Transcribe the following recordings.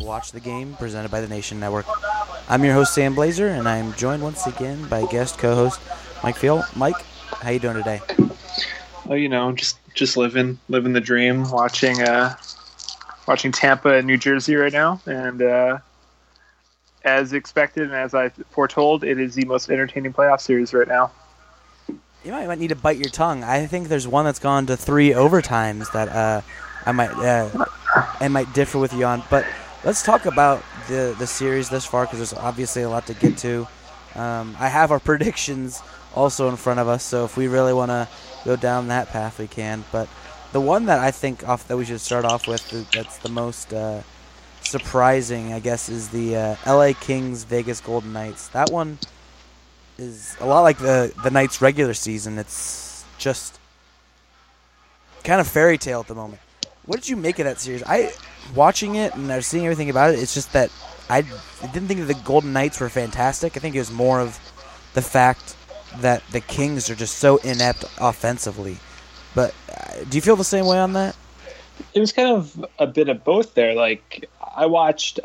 Watch the Game, presented by the Nation Network. I'm your host, Sam Blazer, and I'm joined once again by guest co-host Mike Field. Mike, how you doing today? Oh, just living the dream, watching Tampa and New Jersey right now, and as expected and as I foretold, it is the most entertaining playoff series right now. You might need to bite your tongue. I think there's one that's gone to 3 overtimes that I might differ with you on. But let's talk about the series thus far, because there's obviously a lot to get to. I have our predictions also in front of us, so if we really want to go down that path, we can. But the one that I think that we should start off with, that's the most surprising, I guess, is the LA Kings Vegas Golden Knights. That one is a lot like the Knights regular season. It's just kind of fairy tale at the moment. What did you make of that series? Watching it and I was seeing everything about it, it's just that I didn't think that the Golden Knights were fantastic. I think it was more of the fact that the Kings are just so inept offensively. But do you feel the same way on that? It was kind of a bit of both there. Like I watched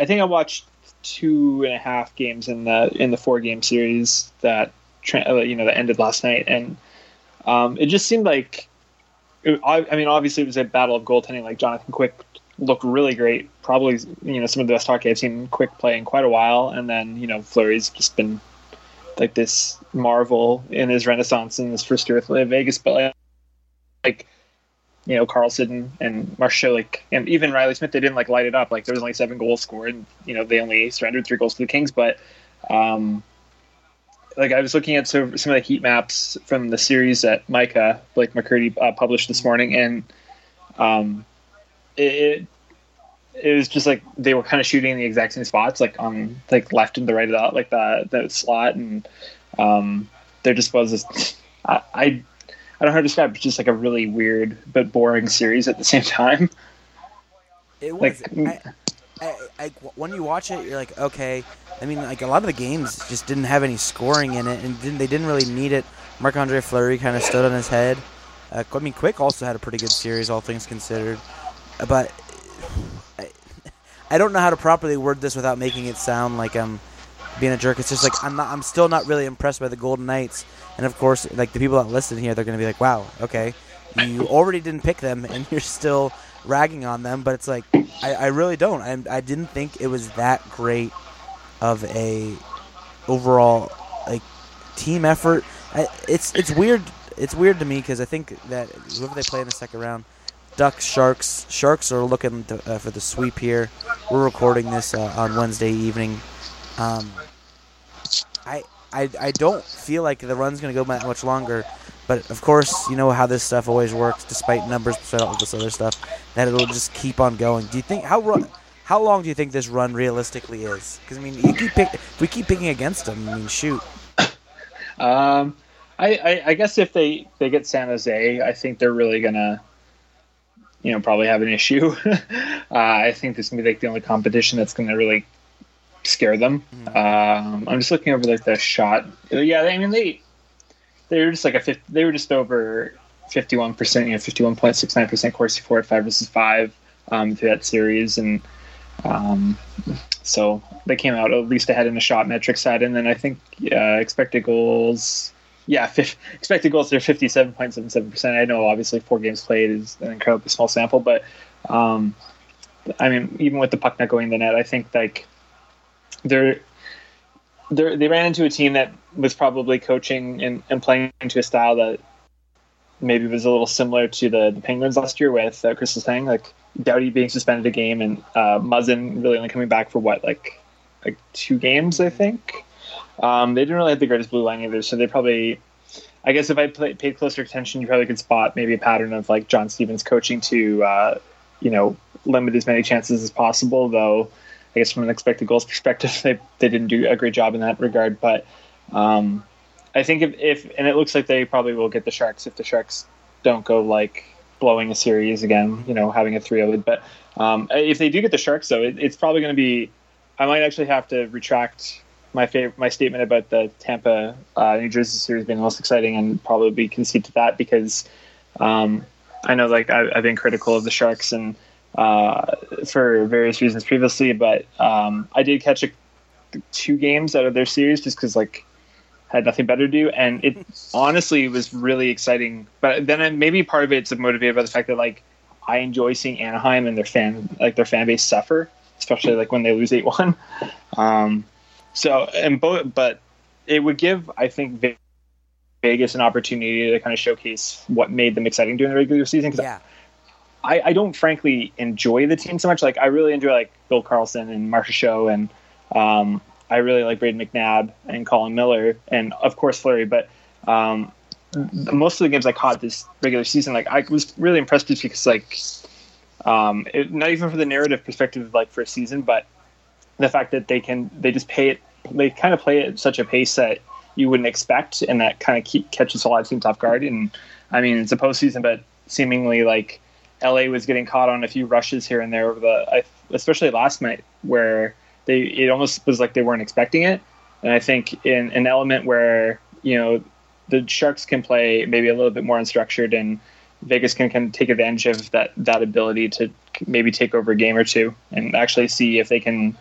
2.5 games in the 4-game series that that ended last night, and it just seemed like obviously it was a battle of goaltending. Like Jonathan Quick looked really great, probably some of the best hockey I've seen Quick play in quite a while, and then Fleury's just been like this marvel in his renaissance in his first year with Vegas, but like Carlson and Marshall, and even Riley Smith, they didn't light it up. Like there was only 7 goals scored, and they only surrendered 3 goals to the Kings. But I was looking at some of the heat maps from the series that Blake McCurdy published this morning, and it was just like they were kind of shooting in the exact same spots, like on left and the right of the slot, and there just was this. I don't know how to describe it. It's just like a really weird but boring series at the same time. It was. When you watch it, you're like, okay. I mean, a lot of the games just didn't have any scoring in it, and they didn't really need it. Marc-Andre Fleury kind of stood on his head. Quick also had a pretty good series, all things considered. But I don't know how to properly word this without making it sound like I'm being a jerk. It's just like I'm still not really impressed by the Golden Knights. And of course, the people that listen here, they're going to be like, wow, okay, you already didn't pick them and you're still ragging on them. But it's like, I really don't. I didn't think it was that great of a overall team effort. It's weird. It's weird to me because I think that whoever they play in the second round, Ducks, Sharks are looking for the sweep here. We're recording this on Wednesday evening. I don't feel like the run's going to go that much longer, but of course, you know how this stuff always works, despite numbers, despite all this other stuff, that it'll just keep on going. Do you think how long do you think this run realistically is? Because if we keep picking against them, shoot. I guess if they get San Jose, I think they're really gonna probably have an issue. I think this is gonna be the only competition that's gonna really scare them. I'm just looking over the shot. Yeah, they were just they were just over 51%, 51.69% Corsi for 5 versus 5 through that series, and so they came out at least ahead in the shot metric side. And then I think expected goals. Yeah, expected goals, they're 57.77%. I know obviously 4 games played is an incredibly small sample, but even with the puck not going in the net, I think they ran into a team that was probably coaching and playing into a style that maybe was a little similar to the Penguins last year with Chris Letang, like Doughty being suspended a game and Muzzin really only coming back for 2 games, I think. They didn't really have the greatest blue line either, so they probably, I guess if I paid closer attention, you probably could spot maybe a pattern of John Stevens coaching to limit as many chances as possible, though I guess from an expected goals perspective, they didn't do a great job in that regard. But I think if and it looks like they probably will get the Sharks if the Sharks don't go blowing a series again, having a 3-0 lead. But if they do get the Sharks, though, it's probably going to be, I might actually have to retract my statement about the Tampa New Jersey series being the most exciting and probably concede to that, because I know I've been critical of the Sharks, and for various reasons previously, but I did catch 2 games out of their series just because like had nothing better to do, and it honestly was really exciting. But then maybe part of it's motivated by the fact that like I enjoy seeing Anaheim and their fan base suffer, especially like when they lose 8-1. But it would give, I think, Vegas an opportunity to kind of showcase what made them exciting during the regular season. Yeah. I don't frankly enjoy the team so much. Like I really enjoy like Bill Carlson and Marcia Show, and I really like Braden McNabb and Colin Miller, and of course Fleury. But most of the games I caught this regular season, like I was really impressed just because like not even from the narrative perspective, like for a season, but the fact that they kind of play it at such a pace that you wouldn't expect, and that kind of catches a lot of teams off guard. And I mean, it's a postseason, but seemingly like LA was getting caught on a few rushes here and there over especially last night, where it almost was like they weren't expecting it. And I think in an element where, you know, the Sharks can play maybe a little bit more unstructured, and Vegas can kind of take advantage of that ability to maybe take over a game or two and actually see if they can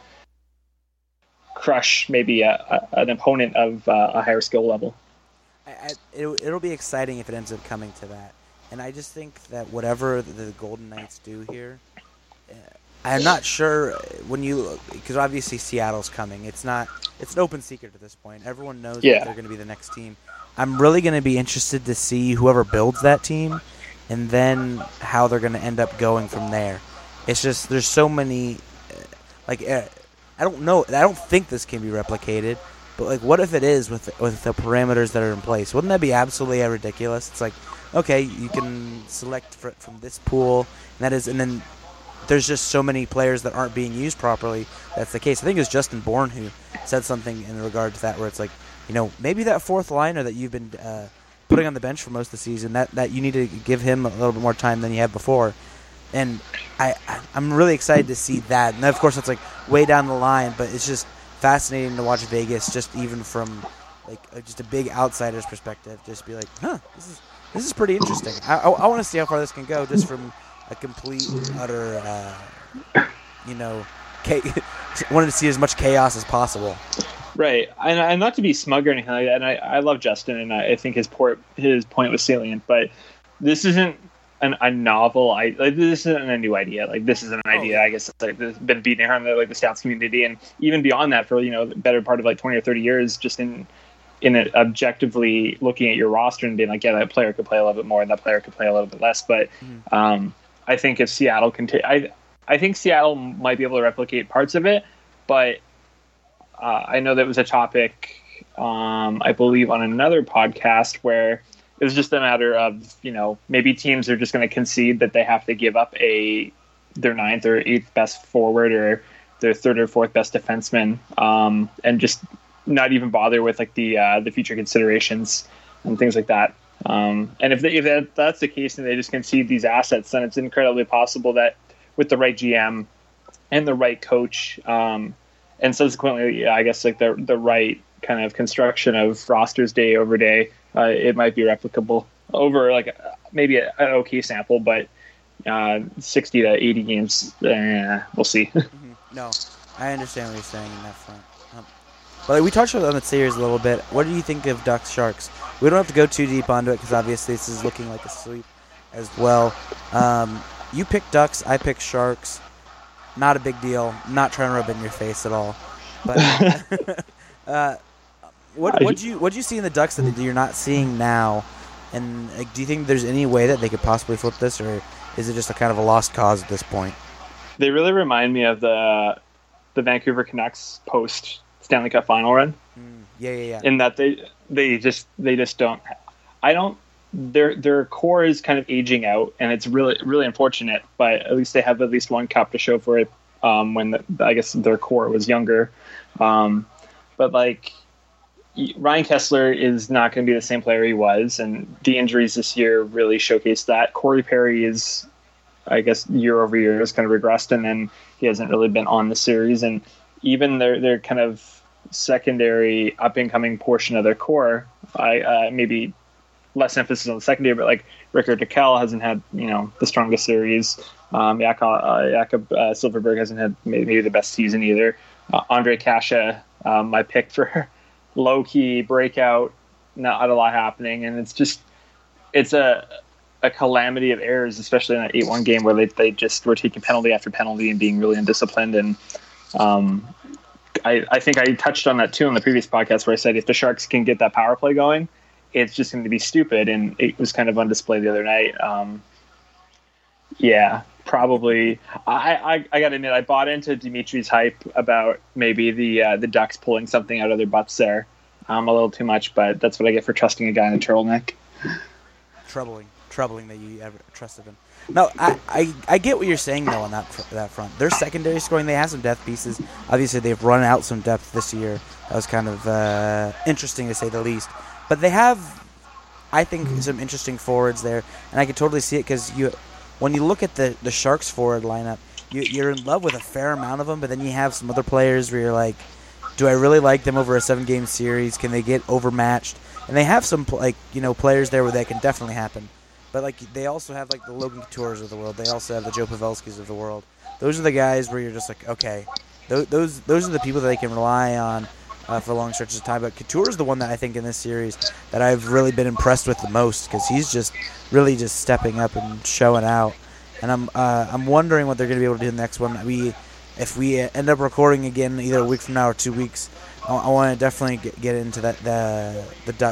crush maybe an opponent of a higher skill level. It'll be exciting if it ends up coming to that. And I just think that whatever the Golden Knights do here, I'm not sure because obviously Seattle's coming. It's an open secret at this point. Everyone knows that they're going to be the next team. I'm really going to be interested to see whoever builds that team, and then how they're going to end up going from there. It's just there's so many, I don't know. I don't think this can be replicated. But like, what if it is with the parameters that are in place? Wouldn't that be absolutely ridiculous? It's like, okay, you can select from this pool, and then there's just so many players that aren't being used properly. That's the case. I think it was Justin Bourne who said something in regard to that, where it's like, you know, maybe that fourth liner that you've been putting on the bench for most of the season, that you need to give him a little bit more time than you have before. And I'm really excited to see that. And of course, it's like way down the line, but it's just fascinating to watch Vegas, just even from like just a big outsider's perspective. Just be like, this is pretty interesting. I want to see how far this can go, just from a complete, utter, wanted to see as much chaos as possible. Right, and not to be smug or anything like that. And I love Justin, and I think his point was salient. But this isn't a novel. This isn't a new idea. Like, this is an idea, I guess, that's been beating around the Stats community, and even beyond that for the better part of like 20 or 30 years, just in it objectively looking at your roster and being like, yeah, that player could play a little bit more, and that player could play a little bit less. But I think if Seattle can I think Seattle might be able to replicate parts of it, but I know that was a topic, I believe, on another podcast where it was just a matter of, maybe teams are just going to concede that they have to give up their ninth or eighth best forward or their third or fourth best defenseman, and just not even bother with like the future considerations and things like that. And if that's the case and they just concede these assets, then it's incredibly possible that with the right GM and the right coach, and subsequently, I guess like the right kind of construction of rosters day over day, it might be replicable over like maybe an okay sample, but 60 to 80 games, we'll see. No, I understand what you're saying in that front. But we touched on the series a little bit. What do you think of Ducks Sharks? We don't have to go too deep onto it because obviously this is looking like a sweep as well. You picked Ducks, I picked Sharks. Not a big deal. Not trying to rub it in your face at all. But what do you see in the Ducks that you're not seeing now? And do you think there's any way that they could possibly flip this, or is it just a kind of a lost cause at this point? They really remind me of the Vancouver Canucks post Stanley Cup final run. Yeah. In that they just don't. Their core is kind of aging out, and it's really, really unfortunate. But at least they have at least one cup to show for it. When I guess their core was younger, but like Ryan Kessler is not going to be the same player he was, and the injuries this year really showcased that. Corey Perry is, I guess, year over year has kind of regressed, and then he hasn't really been on the series. And even their kind of secondary up and coming portion of their core, maybe less emphasis on the secondary, but like Rickard Rakell hasn't had the strongest series. Jakob Silverberg hasn't had maybe the best season either. Andre Kasha, my pick for low-key breakout, not a lot happening, and it's a calamity of errors, especially in that 8-1 game where they just were taking penalty after penalty and being really undisciplined. And I think I touched on that too on the previous podcast where I said if the Sharks can get that power play going, it's just going to be stupid, and it was kind of on display the other night. Probably. I got to admit, I bought into Dimitri's hype about maybe the Ducks pulling something out of their butts there. A little too much, but that's what I get for trusting a guy in a turtleneck. Troubling that you ever trusted him. No, I get what you're saying though on that front. Their secondary scoring, they have some depth pieces. Obviously, they've run out some depth this year. That was kind of interesting to say the least. But they have, I think, some interesting forwards there, and I can totally see it because when you look at the Sharks forward lineup, you're in love with a fair amount of them, but then you have some other players where you're like, do I really like them over a 7-game series? Can they get overmatched? And they have some players there where that can definitely happen. But they also have the Logan Coutures of the world. They also have the Joe Pavelskis of the world. Those are the guys where you're just like, okay, those are the people that they can rely on for long stretches of time. But Couture is the one that I think in this series that I've really been impressed with the most because he's just really just stepping up and showing out. And I'm wondering what they're going to be able to do in the next one. If we end up recording again either a week from now or 2 weeks, I want to definitely get into the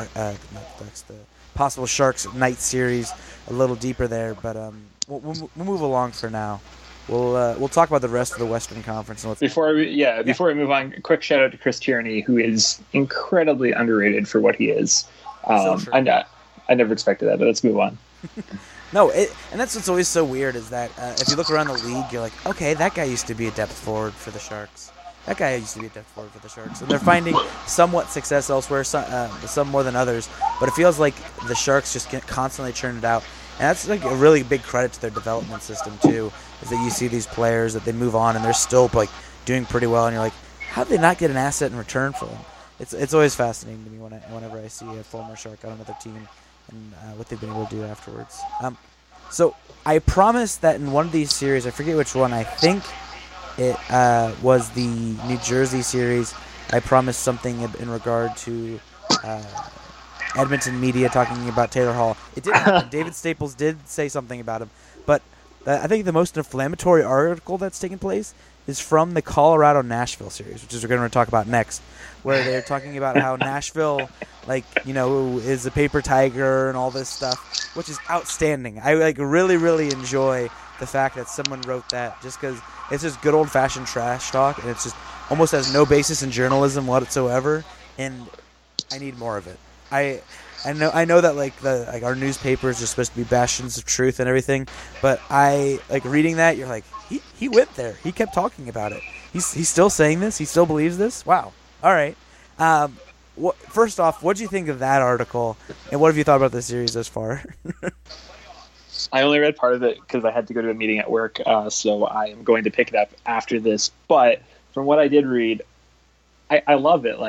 possible Sharks night series a little deeper there. But we'll move along for now. We'll talk about the rest of the Western Conference. And before we move on, a quick shout out to Chris Tierney, who is incredibly underrated for what he is. I never expected that, but let's move on. No, and that's what's always so weird is that if you look around the league, you're like, okay, that guy used to be a depth forward for the Sharks. That guy used to be a depth forward for the Sharks. And they're finding somewhat success elsewhere, some more than others. But it feels like the Sharks just constantly churn it out. And that's a really big credit to their development system, too, is that you see these players that they move on and they're still doing pretty well. And you're like, how did they not get an asset in return for them? It's always fascinating to me whenever I see a former Shark on another team and what they've been able to do afterwards. So I promised that in one of these series, I forget which one, I think it was the New Jersey series, I promised something in regard to Edmonton media talking about Taylor Hall. It did happen. David Staples did say something about him. But I think the most inflammatory article that's taken place is from the Colorado-Nashville series, which is what we're going to talk about next, where they're talking about how Nashville, is a paper tiger and all this stuff, which is outstanding. I really, really enjoy the fact that someone wrote that just because it's just good old-fashioned trash talk, and it's just almost has no basis in journalism whatsoever, and I need more of it. I know that our newspapers are supposed to be bastions of truth and everything, but I reading that. You're like, he went there. He kept talking about it. He's still saying this. He still believes this. Wow. All right. First off, what do you think of that article, and what have you thought about the series thus far? I only read part of it because I had to go to a meeting at work, so I am going to pick it up after this. But from what I did read, I love it.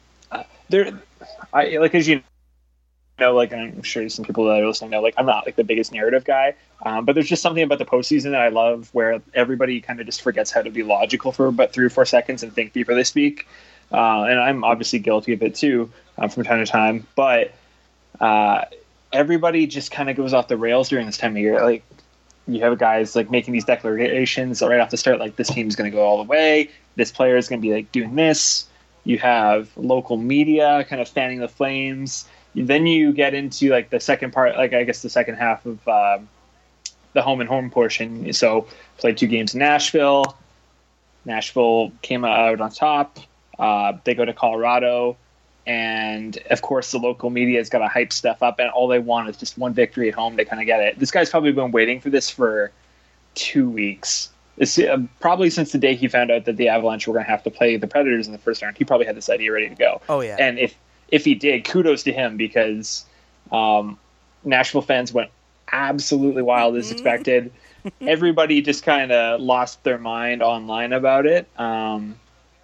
As you know, I'm sure some people that are listening know, I'm not the biggest narrative guy, but there's just something about the postseason that I love, where everybody kind of just forgets how to be logical for about 3 or 4 seconds and think before they speak. And I'm obviously guilty of it too, from time to time. But everybody just kind of goes off the rails during this time of year. You have guys making these declarations right off the start, this team's going to go all the way. This player is going to be doing this. You have local media kind of fanning the flames. Then you get into the second part, I guess the second half of the home and home portion. So played 2 games in Nashville. Nashville came out on top. They go to Colorado, and of course the local media has got to hype stuff up, and all they want is just one victory at home. They kind of get it. This guy's probably been waiting for this for 2 weeks. It's, probably since the day he found out that the Avalanche were going to have to play the Predators in the first round. He probably had this idea ready to go. Oh yeah. And if he did, kudos to him, because Nashville fans went absolutely wild as expected. Everybody just kind of lost their mind online about it.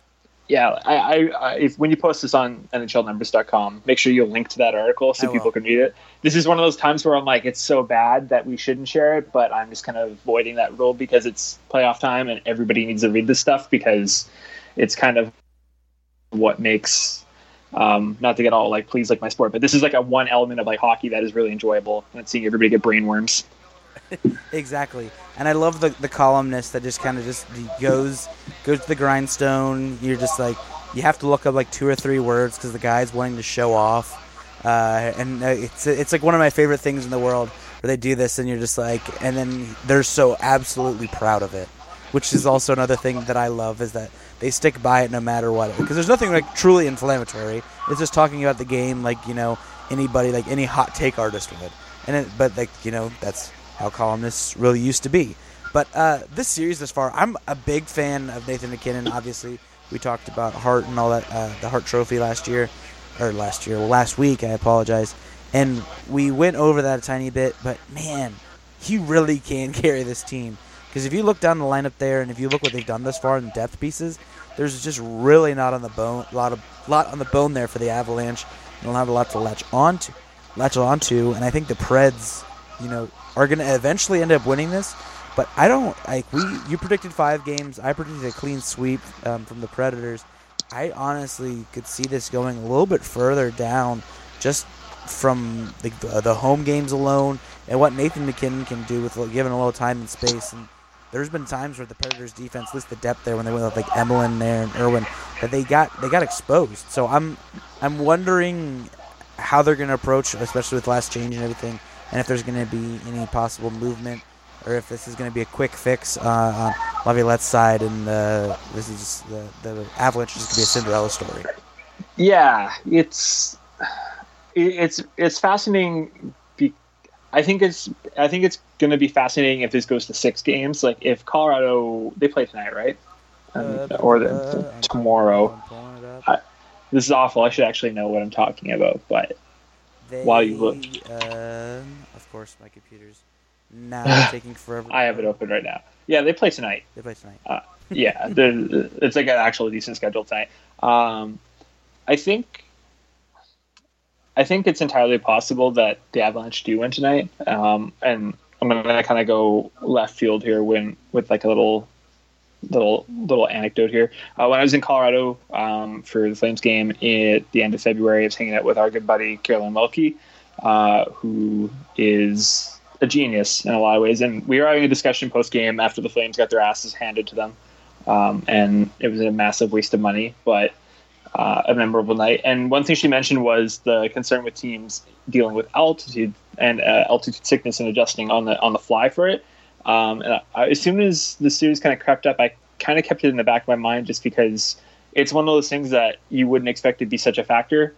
Yeah, when you post this on NHLnumbers.com, make sure you link to that article so people can read it. This is one of those times where I'm like, it's so bad that we shouldn't share it, but I'm just kind of avoiding that rule because it's playoff time and everybody needs to read this stuff because it's kind of what makes, not to get all like, please like my sport, but this is like a one element of like hockey that is really enjoyable, and seeing everybody get brainworms. Exactly. And I love the columnist that just kind of just goes to the grindstone. You're just like, you have to look up like 2 or 3 words because the guy's wanting to show off. And it's like one of my favorite things in the world where they do this and you're just like, and then they're so absolutely proud of it, which is also another thing that I love is that they stick by it no matter what. Because there's nothing like truly inflammatory. It's just talking about the game like, anybody, like any hot take artist would. But like, that's how columnists really used to be. But this series thus far, I'm a big fan of Nathan MacKinnon. Obviously, we talked about Hart and all that, the Hart Trophy last week, I apologize. And we went over that a tiny bit, but man, he really can carry this team. Because if you look down the lineup there, and if you look what they've done thus far in the depth pieces, there's just really not on the bone, lot on the bone there for the Avalanche. They'll have a lot to latch onto, and I think the Preds, are going to eventually end up winning this, but I don't like. You predicted 5 games. I predicted a clean sweep from the Predators. I honestly could see this going a little bit further down, just from the home games alone, and what Nathan MacKinnon can do with given a little time and space. And there's been times where the Predators' defense, at least the depth there, when they went with like Emelin there and Irwin, that they got exposed. So I'm wondering how they're going to approach, especially with last change and everything. And if there's going to be any possible movement, or if this is going to be a quick fix on Laviolette's side, and this is just the Avalanche is going to be a Cinderella story. Yeah, it's fascinating. I think it's going to be fascinating if this goes to 6 games. Like if Colorado, they play tonight, right? Tomorrow. This is awful. I should actually know what I'm talking about, but. While you look, of course, my computer's now taking forever. I have it open right now. Yeah, they play tonight. Yeah, it's like an actual decent schedule tonight. I think it's entirely possible that the Avalanche do win tonight. And I'm going to kind of go left field here with like a little anecdote here. When I was in Colorado for the Flames game at the end of February, I was hanging out with our good buddy Carolyn Wilkie, who is a genius in a lot of ways. And we were having a discussion post-game after the Flames got their asses handed to them. And it was a massive waste of money, but a memorable night. And one thing she mentioned was the concern with teams dealing with altitude and altitude sickness and adjusting on the fly for it. And as soon as the series kind of crept up, I kind of kept it in the back of my mind just because it's one of those things that you wouldn't expect to be such a factor.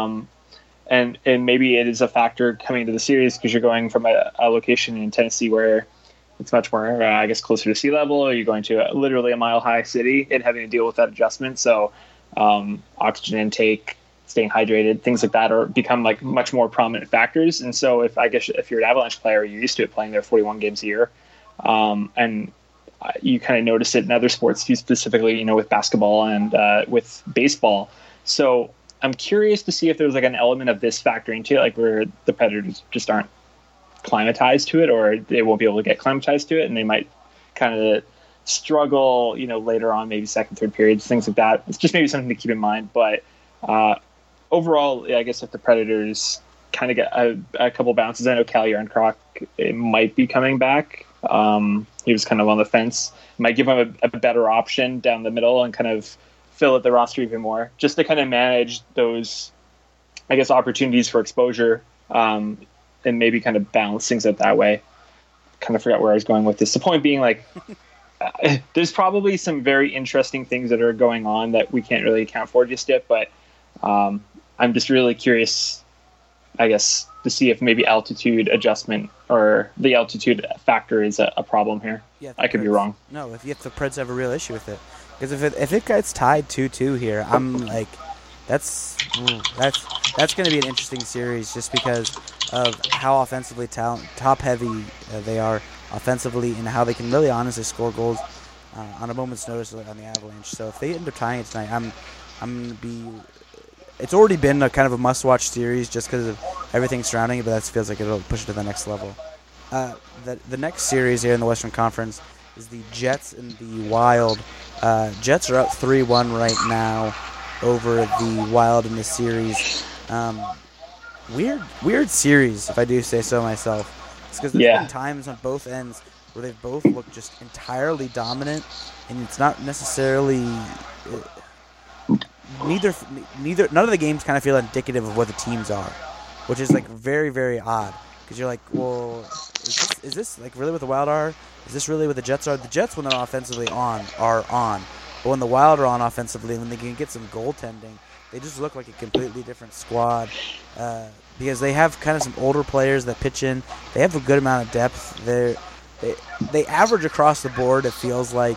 And maybe it is a factor coming into the series because you're going from a location in Tennessee where it's much more, I guess, closer to sea level, or you're going to literally a mile-high city and having to deal with that adjustment. So oxygen intake, staying hydrated, things like that become like much more prominent factors. And so if you're an Avalanche player, you're used to it playing there 41 games a year. And you kind of notice it in other sports too, specifically, with basketball and with baseball. So I'm curious to see if there's like an element of this factoring into it, like where the Predators just aren't climatized to it, or they won't be able to get climatized to it, and they might kind of struggle, later on, maybe second, third periods, things like that. It's just maybe something to keep in mind. But overall, I guess if the Predators kind of get a couple bounces, I know Calle Jarnkrok might be coming back. He was kind of on the fence. Might give him a better option down the middle and kind of fill out the roster even more, just to kind of manage those, I guess, opportunities for exposure, and maybe kind of balance things out that way. Kind of forgot where I was going with this. The point being, like, there's probably some very interesting things that are going on that we can't really account for just yet, but I'm just really curious, I guess, to see if maybe altitude adjustment or the altitude factor is a problem here. Yeah, I could be wrong. No, if the Preds have a real issue with it. Because if it gets tied 2-2 here, I'm like, that's going to be an interesting series just because of how offensively top-heavy they are offensively and how they can really honestly score goals. on a moment's notice on the Avalanche. So if they end up tying it tonight, I'm gonna be. It's already been a kind of a must-watch series just because of everything surrounding it, but that feels like it'll push it to the next level. The next series here in the Western Conference is the Jets and the Wild. Jets are up 3-1 right now over the Wild in this series. Weird series, if I do say so myself. It's because there's been times on both ends where they've both looked just entirely dominant, and it's not necessarily none of the games kind of feel indicative of what the teams are, which is like very, very odd. Because you're like, well, is this like really what the Wild are? Is this really what the Jets are? The Jets, when they're offensively are on. But when the Wild are on offensively, when they can get some goaltending, they just look like a completely different squad. Because they have kind of some older players that pitch in. They have a good amount of depth. They average across the board, it feels like,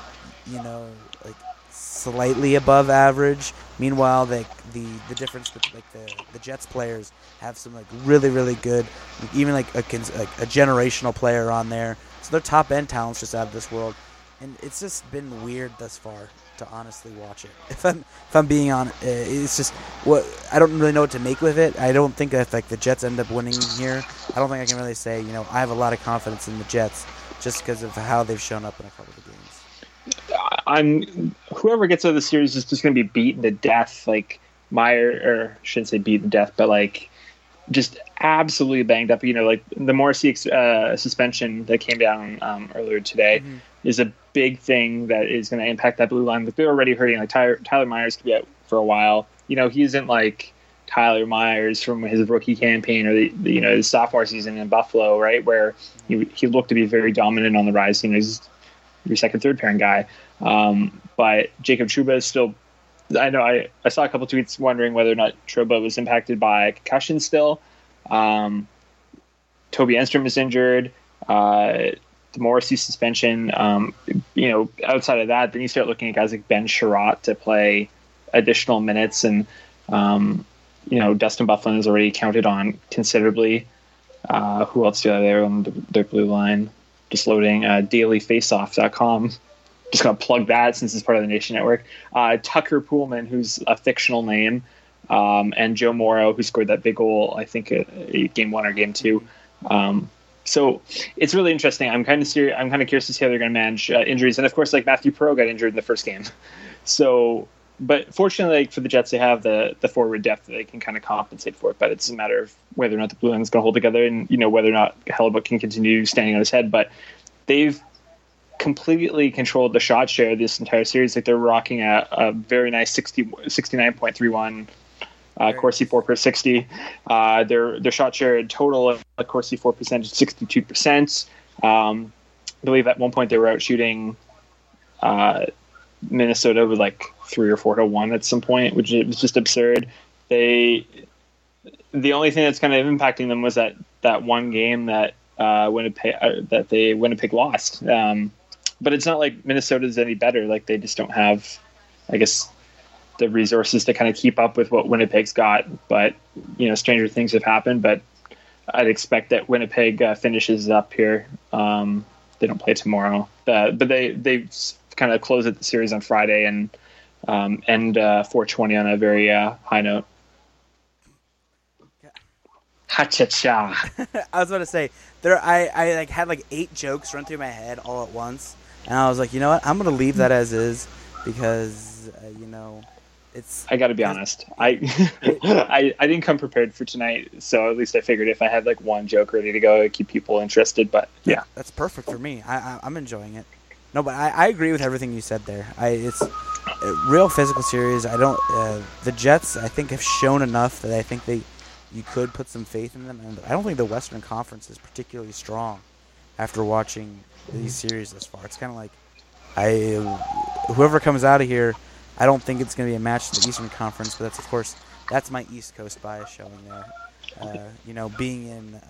like slightly above average. Meanwhile, the difference with like the Jets players have some like really, really good, even like a generational player on there. So their top end talent's just out of this world, and it's just been weird thus far to honestly watch it. If I'm being honest, it's just I don't really know what to make with it. I don't think that if like the Jets end up winning here, I don't think I can really say I have a lot of confidence in the Jets just because of how they've shown up in a couple of games. Whoever gets out of the series is just going to be beaten to death. Like I shouldn't say beaten to death, but like just absolutely banged up. Like the Morrissey suspension that came down earlier today is a big thing that is going to impact that blue line. Like they're already hurting. Like Tyler Myers could be out for a while. He isn't like Tyler Myers from his rookie campaign or his sophomore season in Buffalo, right, where he looked to be very dominant on the rise. He's your second, third pairing guy. But Jacob Trouba is still. I know I saw a couple tweets wondering whether or not Trouba was impacted by concussion still. Toby Enstrom is injured. The Morrissey suspension. Outside of that, then you start looking at guys like Ben Sherratt to play additional minutes, and Dustin Byfuglien is already counted on considerably. Who else do I have there on their blue line? Just loading dailyfaceoff.com. Just going to plug that since it's part of the Nation Network. Tucker Poolman, who's a fictional name, and Joe Morrow, who scored that big goal, I think, game 1 or game 2. So it's really interesting. I'm kind of curious to see how they're going to manage injuries. And, of course, like Matthew Perreault got injured in the first game. So, but fortunately for the Jets, they have the forward depth that they can kind of compensate for it. But it's a matter of whether or not the blue line is going to hold together and, whether or not Hellebuyck can continue standing on his head. But they've completely controlled the shot share this entire series. Like they're rocking a very nice 69.31 Corsi 4 per 60. Their shot share in total at Corsi 4% is 62%. I believe at one point they were out shooting Minnesota with like 3 or 4 to 1 at some point, which was just absurd. The only thing that's kind of impacting them was that one game that Winnipeg lost. But it's not like Minnesota's any better. Like they just don't have, I guess, the resources to kind of keep up with what Winnipeg's got. But stranger things have happened. But I'd expect that Winnipeg finishes up here. They don't play tomorrow, but they kind of close out the series on Friday and end 420 on a very high note. Ha-cha-cha. I was about to say I like had like 8 jokes run through my head all at once, and I was like, you know what? I'm gonna leave that as is because it's. I got to be honest. I didn't come prepared for tonight, so at least I figured if I had like one joke ready to go, it'd keep people interested. But yeah, that's perfect for me. I'm enjoying it. No, but I agree with everything you said there. It's a real physical series. The Jets I think have shown enough that I think you could put some faith in them, and I don't think the Western Conference is particularly strong after watching these series this far. It's kind of like whoever comes out of here, I don't think it's going to be a match to the Eastern Conference, but that's my East Coast bias showing there. Being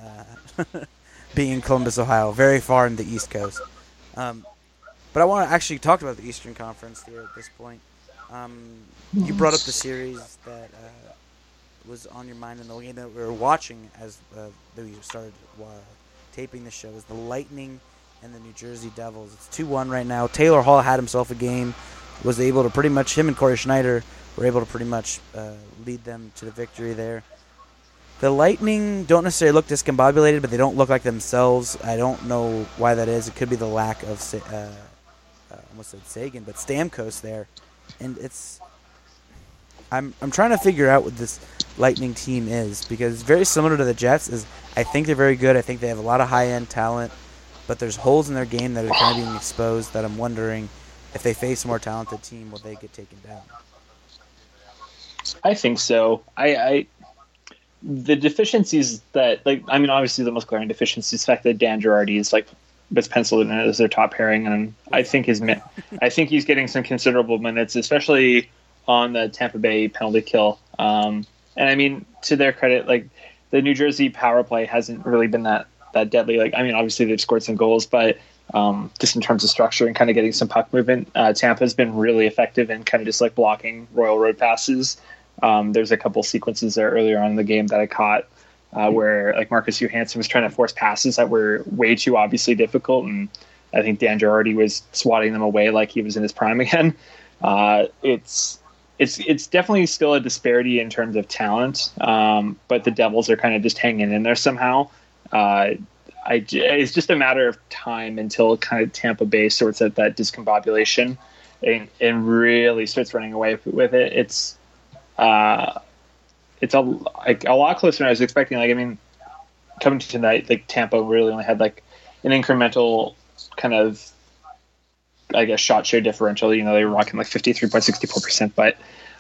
in Columbus, Ohio, very far in the East Coast. But I want to actually talk about the Eastern Conference here at this point. You brought up the series that was on your mind in the game that we were watching as we started taping the show, is the Lightning and the New Jersey Devils. It's 2-1 right now. Taylor Hall had himself a game, was able to pretty much, him and Corey Schneider were able to pretty much lead them to the victory there. The Lightning don't necessarily look discombobulated, but they don't look like themselves. I don't know why that is. It could be the lack of, almost said Sagan, but Stamkos there. And I'm trying to figure out what this Lightning team is, because it's very similar to the Jets. I think they're very good. I think they have a lot of high-end talent, but there's holes in their game that are kind of being exposed that I'm wondering if they face a more talented team, will they get taken down? I think so. The deficiencies that, obviously the most glaring deficiency is the fact that Dan Girardi is was penciled in as their top pairing, and I think he's getting some considerable minutes, especially on the Tampa Bay penalty kill. And I mean, to their credit, the New Jersey power play hasn't really been that deadly. Obviously they've scored some goals, but just in terms of structure and kind of getting some puck movement, Tampa's been really effective in kind of just blocking Royal Road passes. There's a couple sequences there earlier on in the game that I caught where Marcus Johansson was trying to force passes that were way too obviously difficult, and I think Dan Girardi was swatting them away like he was in his prime again. It's definitely still a disparity in terms of talent, but the Devils are kind of just hanging in there somehow. It's just a matter of time until kind of Tampa Bay sorts out that discombobulation and really starts running away with it. It's a lot closer than I was expecting. Coming to tonight, Tampa really only had an incremental kind of, I guess, shot share differential. They were rocking 53.64%, but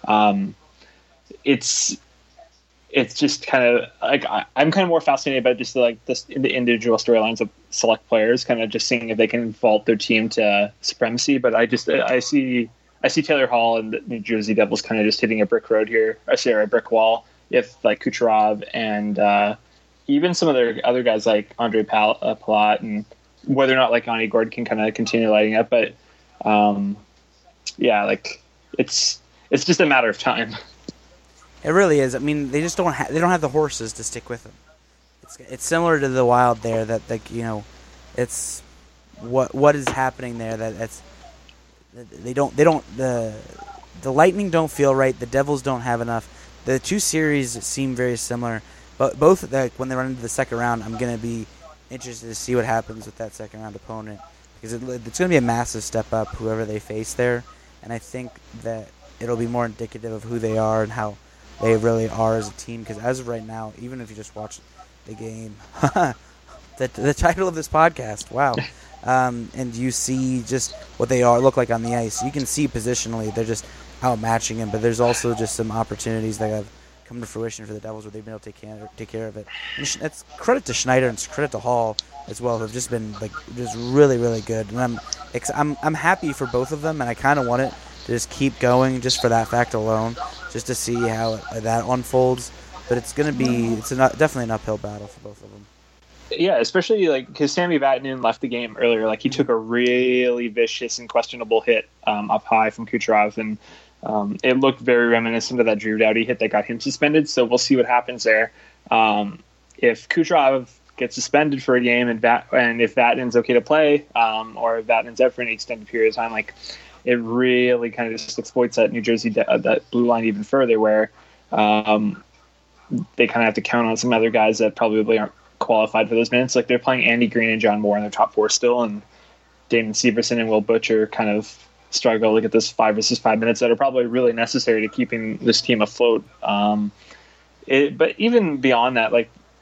it's just kind of I'm kind of more fascinated about just the individual storylines of select players, kind of just seeing if they can vault their team to supremacy. But I see Taylor Hall and the New Jersey Devils kind of just hitting a brick road here. A brick wall. If Kucherov and even some of their other guys like Andre Palat, and whether or not Yanni Gourde can kind of continue lighting up, but it's just a matter of time. It really is. They just don't have the horses to stick with them. It's similar to the Wild there, that it's what is happening there, the Lightning don't feel right. The Devils don't have enough. The two series seem very similar, but both when they run into the second round, I'm going to be interested to see what happens with that second round opponent, because it's going to be a massive step up whoever they face there, and I think that it'll be more indicative of who they are and how they really are as a team. Because as of right now, even if you just watch the game, the title of this podcast, wow. And you see just what they look like on the ice. You can see positionally they're just outmatching him, but there's also just some opportunities that have come to fruition for the Devils where they've been able to take care of it. And it's credit to Schneider and it's credit to Hall as well, who have just been just really, really good. And I'm happy for both of them, and I kind of want it to just keep going just for that fact alone, just to see how that unfolds. But it's definitely an uphill battle for both of them. Yeah, especially because Sammy Vatanen left the game earlier. He took a really vicious and questionable hit up high from Kucherov, and it looked very reminiscent of that Drew Doughty hit that got him suspended. So we'll see what happens there. If Kucherov gets suspended for a game and if Vatanen's okay to play, or if Vatanen's out for an extended period of time, it really kind of just exploits that New Jersey that blue line even further, where they kind of have to count on some other guys that probably aren't qualified for those minutes. They're playing Andy Green and John Moore in their top four still, and Damon Severson and Will Butcher kind of struggle to get this 5 versus 5 minutes that are probably really necessary to keeping this team afloat. But even beyond that,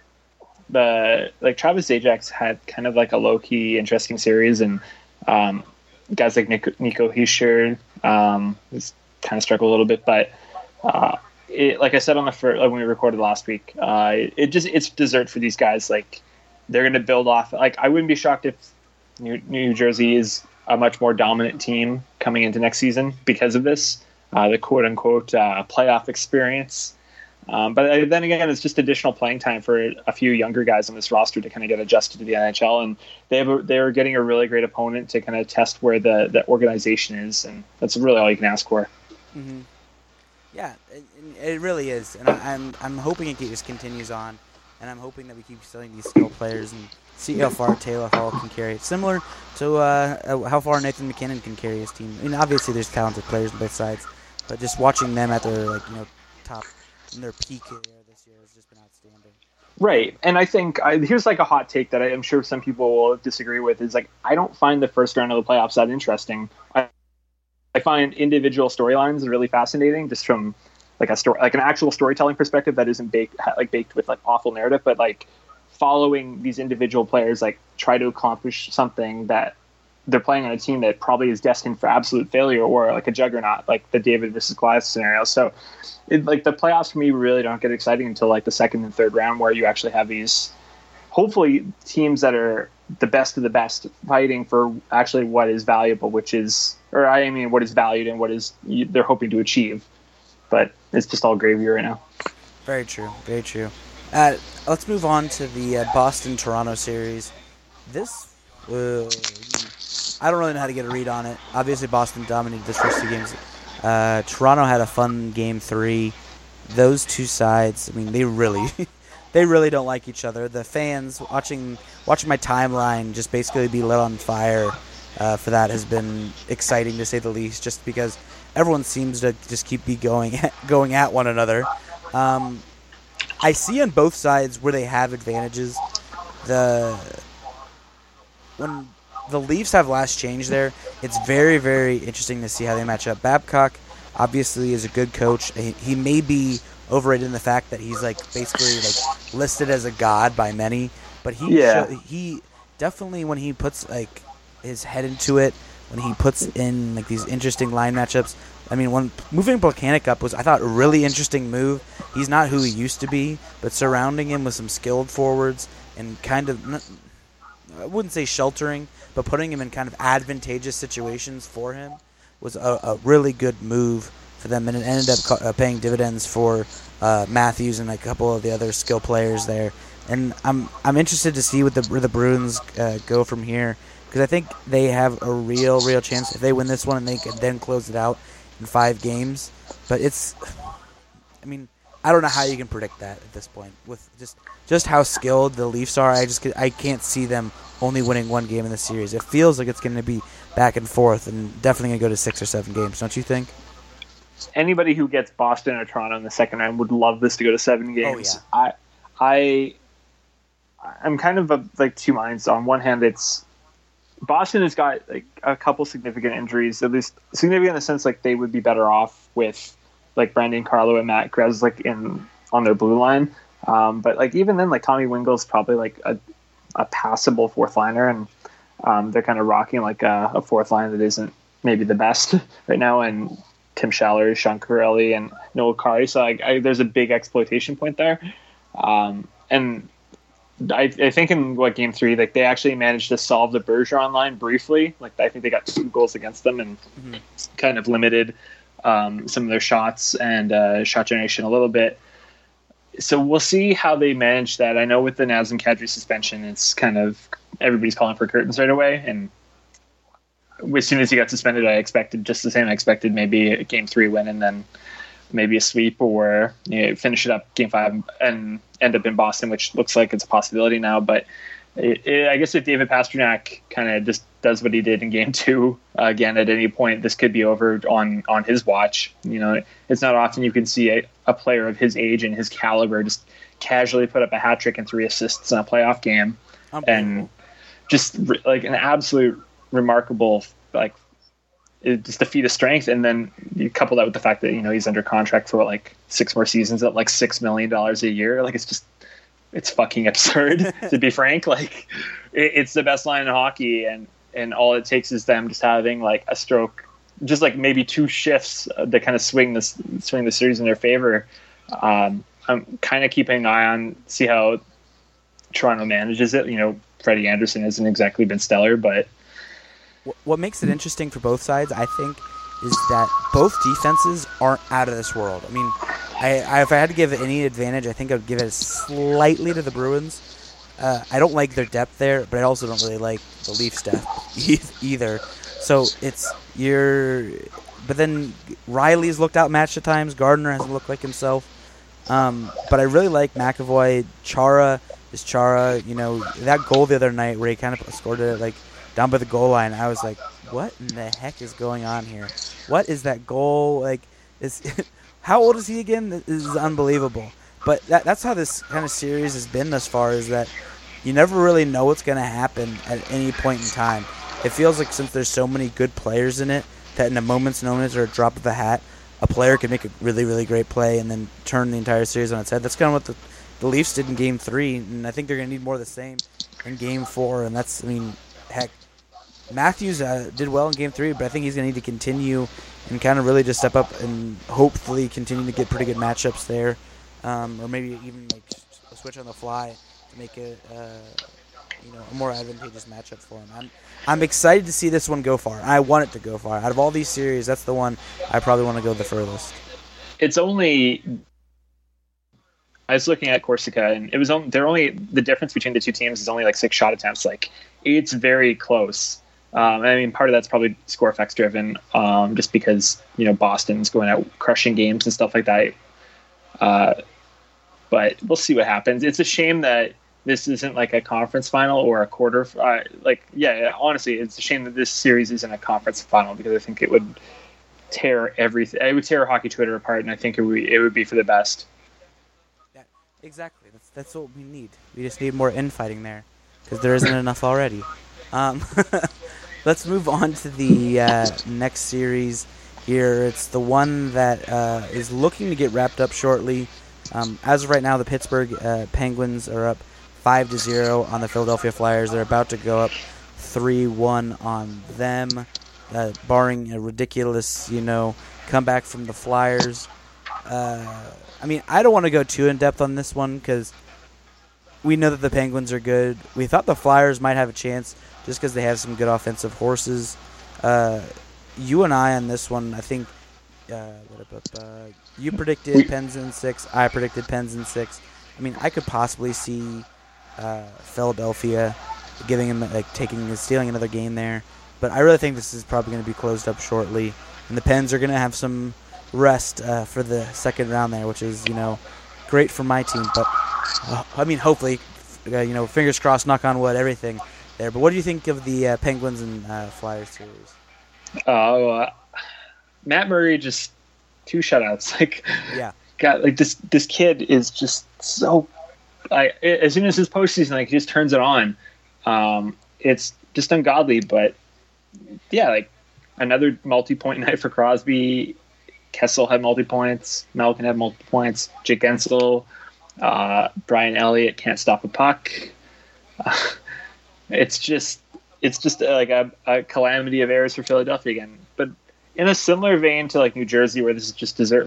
Travis Zajac had kind of a low key interesting series, and guys like Nico Hischier has kind of struggled a little bit, but like I said on the when we recorded last week, it's dessert for these guys. They're going to build off. I wouldn't be shocked if New Jersey is a much more dominant team coming into next season because of this, the quote unquote playoff experience. But then again, it's just additional playing time for a few younger guys on this roster to kind of get adjusted to the NHL, and they're getting a really great opponent to kind of test where the organization is, and that's really all you can ask for. Mm-hmm. Yeah, it really is, and I'm hoping it just continues on, and I'm hoping that we keep selling these skill players and see how far Taylor Hall can carry. Similar to how far Nathan McKinnon can carry his team. I mean, obviously there's talented players on both sides, but just watching them at their top in their peak this year has just been outstanding. Right, and I think here's like a hot take that I'm sure some people will disagree with is like I don't find the first round of the playoffs that interesting. I find individual storylines really fascinating, just from like an actual storytelling perspective that isn't baked with like awful narrative, but like following these individual players like try to accomplish something that they're playing on a team that probably is destined for absolute failure or like a juggernaut, like the David versus Goliath scenario. So like the playoffs for me really don't get exciting until like the second and third round, where you actually have these hopefully teams that are the best of the best fighting for actually what is valuable, what is valued and what is they're hoping to achieve. But it's just all gravy right now. Very true. Very true. Let's move on to the Boston-Toronto series. This, I don't really know how to get a read on it. Obviously, Boston dominated the first two games. Toronto had a fun game 3. Those two sides, I mean, they really don't like each other. The fans watching my timeline just basically be lit on fire for that has been exciting to say the least. Just because everyone seems to just keep going at one another. I see on both sides where they have advantages. When the Leafs have last change there, it's very, very interesting to see how they match up. Babcock obviously is a good coach. He may be overrated in the fact that he's like basically like listed as a god by many, but he definitely, when he puts like his head into it, when he puts in like these interesting line matchups. I mean, when moving Plekanec up was, I thought, a really interesting move. He's not who he used to be, but surrounding him with some skilled forwards and kind of, I wouldn't say sheltering, but putting him in kind of advantageous situations for him was a really good move for them, and it ended up paying dividends for Matthews and a couple of the other skill players there. And I'm interested to see where the Bruins go from here, because I think they have a real chance if they win this one and they can then close it out in 5 games. But I don't know how you can predict that at this point with just how skilled the Leafs are. I can't see them only winning 1 game in the series. It feels like it's going to be back and forth, and definitely going to go to 6 or 7 games. Don't you think? Anybody who gets Boston or Toronto in the second round would love this to go to 7 games. Oh, yeah. I'm kind of like two minds. On one hand, it's Boston has got like a couple significant injuries, at least significant in the sense like they would be better off with like Brandon Carlo and Matt Grzelcyk on their blue line. But like even then, like Tommy Wingle's probably like a passable fourth liner, and they're kind of rocking like a fourth line that isn't maybe the best right now. And Tim Schaller, Sean Corelli, and Noel Kari. So there's a big exploitation point there. And I think in game 3, like they actually managed to solve the Bergeron line briefly. Like I think they got 2 goals against them and kind of limited some of their shots and shot generation a little bit. So we'll see how they manage that. I know with the Nazem Kadri suspension, it's kind of everybody's calling for curtains right away. And as soon as he got suspended, I expected just the same. I expected maybe a game 3 win and then maybe a sweep, or finish it up game 5 and end up in Boston, which looks like it's a possibility now. But I guess if David Pastrnak kind of just does what he did in game 2 again at any point, this could be over on his watch. It's not often you can see a player of his age and his caliber just casually put up a hat trick and 3 assists in a playoff game, and just like an absolute remarkable just a feat of strength. And then you couple that with the fact that he's under contract for 6 more seasons at $6 million a year. It's fucking absurd to be frank. It's the best line in hockey, and all it takes is them just having a stroke, just maybe 2 shifts that kind of swing the series in their favor. I'm kind of keeping an eye on, see how Toronto manages it. Freddie Anderson hasn't exactly been stellar, but what makes it interesting for both sides, I think, is that both defenses aren't out of this world. I mean, if I had to give it any advantage, I think I would give it slightly to the Bruins. I don't like their depth there, but I also don't really like the Leafs' depth either. So but then Riley's looked outmatched at times. Gardner hasn't looked like himself. But I really like McAvoy, Chara, is Chara. That goal the other night where he kind of scored it like down by the goal line. I was like, what in the heck is going on here? What is that goal? Like, how old is he again? This is unbelievable. But that's how this kind of series has been thus far, is that you never really know what's going to happen at any point in time. It feels like since there's so many good players in it, that in a moment's notice or a drop of a hat, a player can make a really, really great play and then turn the entire series on its head. That's kind of what the Leafs did in Game 3, and I think they're going to need more of the same in Game 4. And that's, heck, Matthews did well in Game 3, but I think he's going to need to continue and kind of really just step up and hopefully continue to get pretty good matchups there, or maybe even like a switch on the fly to make it a more advantageous matchup for him. I'm excited to see this one go far. I want it to go far. Out of all these series, that's the one I probably want to go the furthest. I was looking at Corsica, and the difference between the two teams is only like 6 shot attempts. Like, it's very close. Part of that's probably score effects driven, just because Boston's going out crushing games and stuff like that. But we'll see what happens. It's a shame that this isn't like a conference final or a quarter. Honestly, it's a shame that this series isn't a conference final, because I think it would tear everything. It would tear hockey Twitter apart, and I think it would be for the best. Yeah, exactly. That's what we need. We just need more infighting there, because there isn't enough already. Let's move on to the next series here. It's the one that is looking to get wrapped up shortly. As of right now, the Pittsburgh Penguins are up 5-0 on the Philadelphia Flyers. They're about to go up 3-1 on them, barring a ridiculous, comeback from the Flyers. I don't want to go too in-depth on this one, because we know that the Penguins are good. We thought the Flyers might have a chance just because they have some good offensive horses. You and I on this one, I think you predicted Pens in 6. I predicted Pens in 6. I could possibly see Philadelphia stealing another game there, but I really think this is probably going to be closed up shortly, and the Pens are going to have some rest for the second round there, which is great for my team. But hopefully, fingers crossed, knock on wood, everything there. But what do you think of the Penguins and Flyers series? Matt Murray, just 2 shutouts. This kid is just so. As soon as his postseason, he just turns it on. It's just ungodly. But yeah, another multi-point night for Crosby. Kessel had multi-points. Malkin had multi-points. Jake Gensel, Brian Elliott can't stop a puck. It's just like a calamity of errors for Philadelphia again. But in a similar vein to New Jersey, where this is just dessert,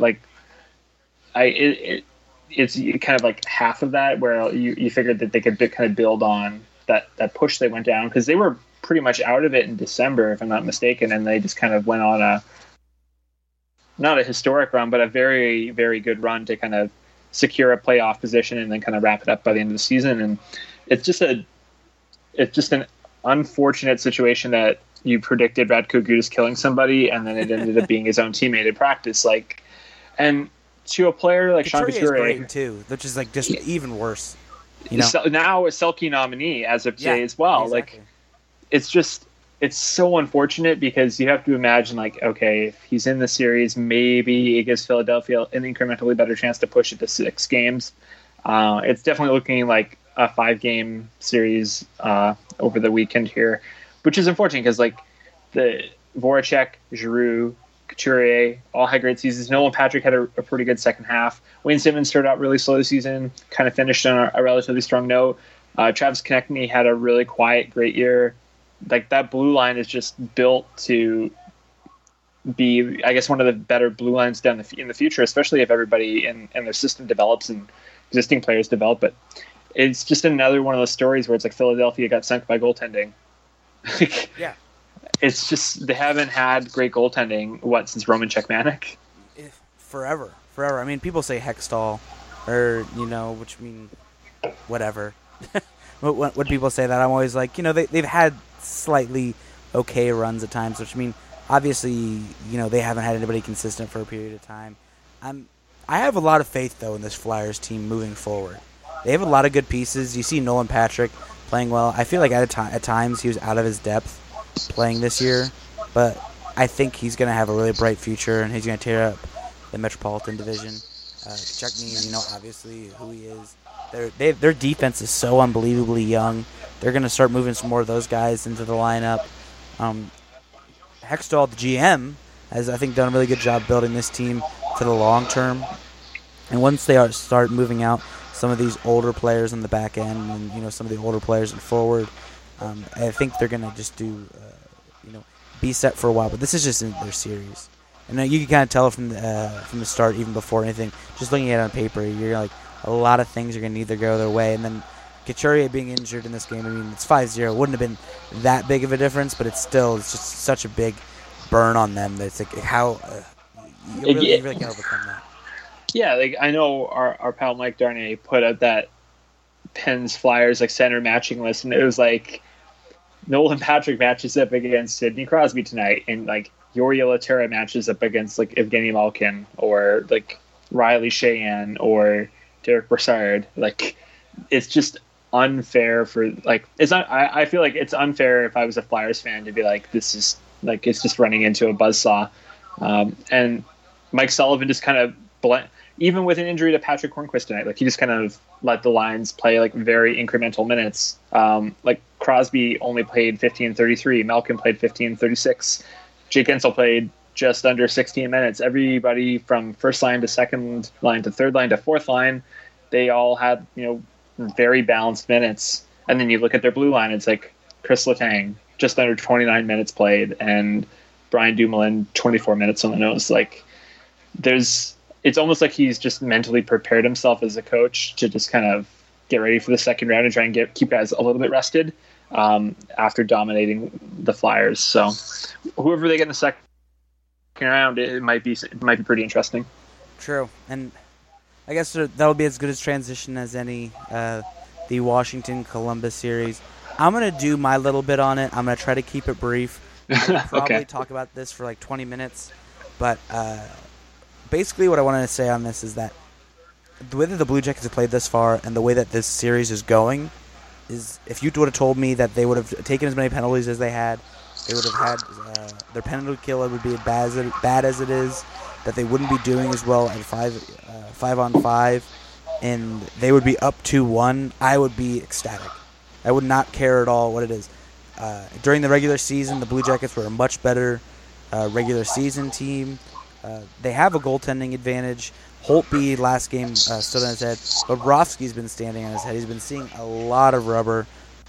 it's kind of like half of that, where you figured that they could kind of build on that push they went down, because they were pretty much out of it in December, if I'm not mistaken, and they just kind of went on not a historic run, but a very, very good run to kind of secure a playoff position and then kind of wrap it up by the end of the season. And it's just an unfortunate situation that you predicted Radko Gudas killing somebody, and then it ended up being his own teammate in practice. And to a player like Sean Couturier too, which is just even worse. Now a Selke nominee as of today as well. Exactly. It's so unfortunate, because you have to imagine, okay, if he's in the series, maybe it gives Philadelphia an incrementally better chance to push it to 6 games. It's definitely looking like a 5-game series over the weekend here, which is unfortunate, because the Voracek, Giroux, Couturier all had great seasons. Nolan Patrick had a pretty good second half. Wayne Simmons started out really slow this season, kind of finished on a relatively strong note. Travis Konechny had a really quiet, great year. That blue line is just built to be, I guess, one of the better blue lines in the future, especially if everybody in their system develops and existing players develop. But it's just another one of those stories where it's Philadelphia got sunk by goaltending. Yeah. It's just, they haven't had great goaltending, since Roman Cechmanek? Forever. People say Hextall, or, which whatever. When people say that, I'm always they've had slightly okay runs at times, which obviously, they haven't had anybody consistent for a period of time. I have a lot of faith, though, in this Flyers team moving forward. they have a lot of good pieces. You see Nolan Patrick playing well. I feel like at times he was out of his depth playing this year, but I think he's going to have a really bright future, and he's going to tear up the Metropolitan Division. Chuckney, obviously who he is. Their defense is so unbelievably young. They're going to start moving some more of those guys into the lineup. Hextall, the GM, has, I think, done a really good job building this team for the long term. And once they start moving out some of these older players in the back end and, some of the older players in forward, I think they're going to just be set for a while. But this is just in their series. And you can kind of tell from the start, even before anything, just looking at it on paper, you're like, a lot of things are going to either go their way. And then Couturier being injured in this game, it's 5-0. It wouldn't have been that big of a difference, but it's just such a big burn on them that it's like how you really can't overcome that. Yeah, I know our pal Mike Darnay put out that Pens Flyers center matching list, and it was Nolan Patrick matches up against Sidney Crosby tonight, and Yuri Laterra matches up against Evgeny Malkin or Riley Sheahan or Derek Brassard. It's just unfair for it's not. I feel like it's unfair if I was a Flyers fan to be this is it's just running into a buzzsaw. And Mike Sullivan just kind of even with an injury to Patrick Hornquist tonight, he just kind of let the lines play very incremental minutes. Crosby only played 15:33, Malkin played 15:36, Jake Ensel played just under 16 minutes. Everybody from first line to second line to third line to fourth line, they all had very balanced minutes. And then you look at their blue line, it's Chris Letang, just under 29 minutes played, and Brian Dumoulin, 24 minutes on the nose. It's almost like he's just mentally prepared himself as a coach to just kind of get ready for the second round and try and keep guys a little bit rested after dominating the Flyers. So whoever they get in the second round, it might be pretty interesting. True, and I guess that'll be as good a transition as any. The Washington-Columbus series. I'm going to do my little bit on it. I'm going to try to keep it brief. I'll probably talk about this for 20 minutes. But basically what I wanted to say on this is that the way that the Blue Jackets have played this far and the way that this series is going is, if you would have told me that they would have taken as many penalties as they had, they would have had their penalty kill would be as bad as it is, that they wouldn't be doing as well at 5-on-5, and they would be up 2-1, I would be ecstatic. I would not care at all what it is. During the regular season, the Blue Jackets were a much better regular season team. They have a goaltending advantage. Holtby last game stood on his head. Bobrovsky's been standing on his head. He's been seeing a lot of rubber.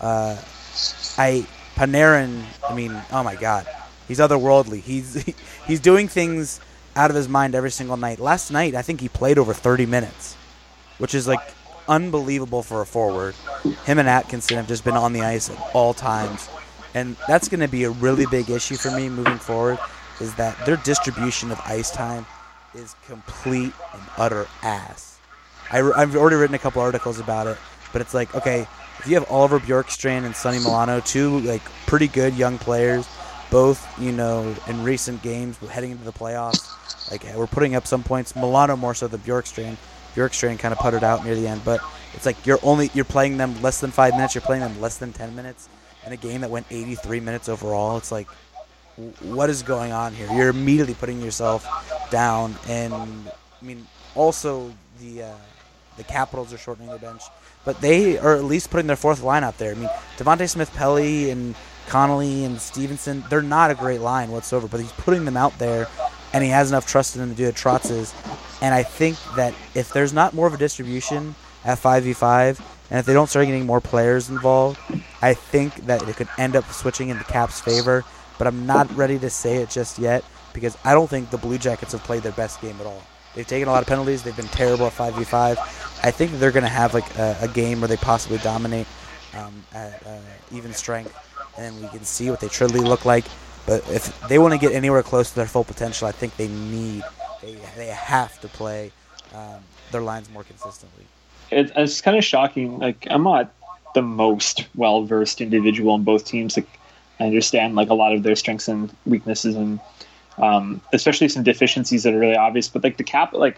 Panarin, oh my God. He's otherworldly. He's doing things out of his mind every single night. Last night, I think he played over 30 minutes, which is unbelievable for a forward. Him and Atkinson have just been on the ice at all times. And that's going to be a really big issue for me moving forward, is that their distribution of ice time is complete and utter ass. I've already written a couple articles about it, but it's okay, if you have Oliver Bjorkstrand and Sonny Milano, two pretty good young players, both, in recent games heading into the playoffs, we're putting up some points. Milano more so than Bjorkstrand. Bjorkstrand kind of puttered out near the end, but it's you're playing them less than 5 minutes, you're playing them less than 10 minutes in a game that went 83 minutes overall. It's what is going on here? You're immediately putting yourself down, and also the Capitals are shortening their bench, but they are at least putting their fourth line out there. Devontae Smith-Pelly and Connolly and Stevenson, they're not a great line whatsoever, but he's putting them out there, and he has enough trust in them to do the Trotzes. And I think that if there's not more of a distribution at 5v5, and if they don't start getting more players involved, I think that it could end up switching into Cap's favor. But I'm not ready to say it just yet, because I don't think the Blue Jackets have played their best game at all. They've taken a lot of penalties. They've been terrible at 5v5. I think that they're going to have a game where they possibly dominate at even strength, and we can see what they truly look like. But if they want to get anywhere close to their full potential, I think they have to play their lines more consistently. It's kind of shocking. I'm not the most well-versed individual in both teams. I understand a lot of their strengths and weaknesses, and especially some deficiencies that are really obvious. But the Cap,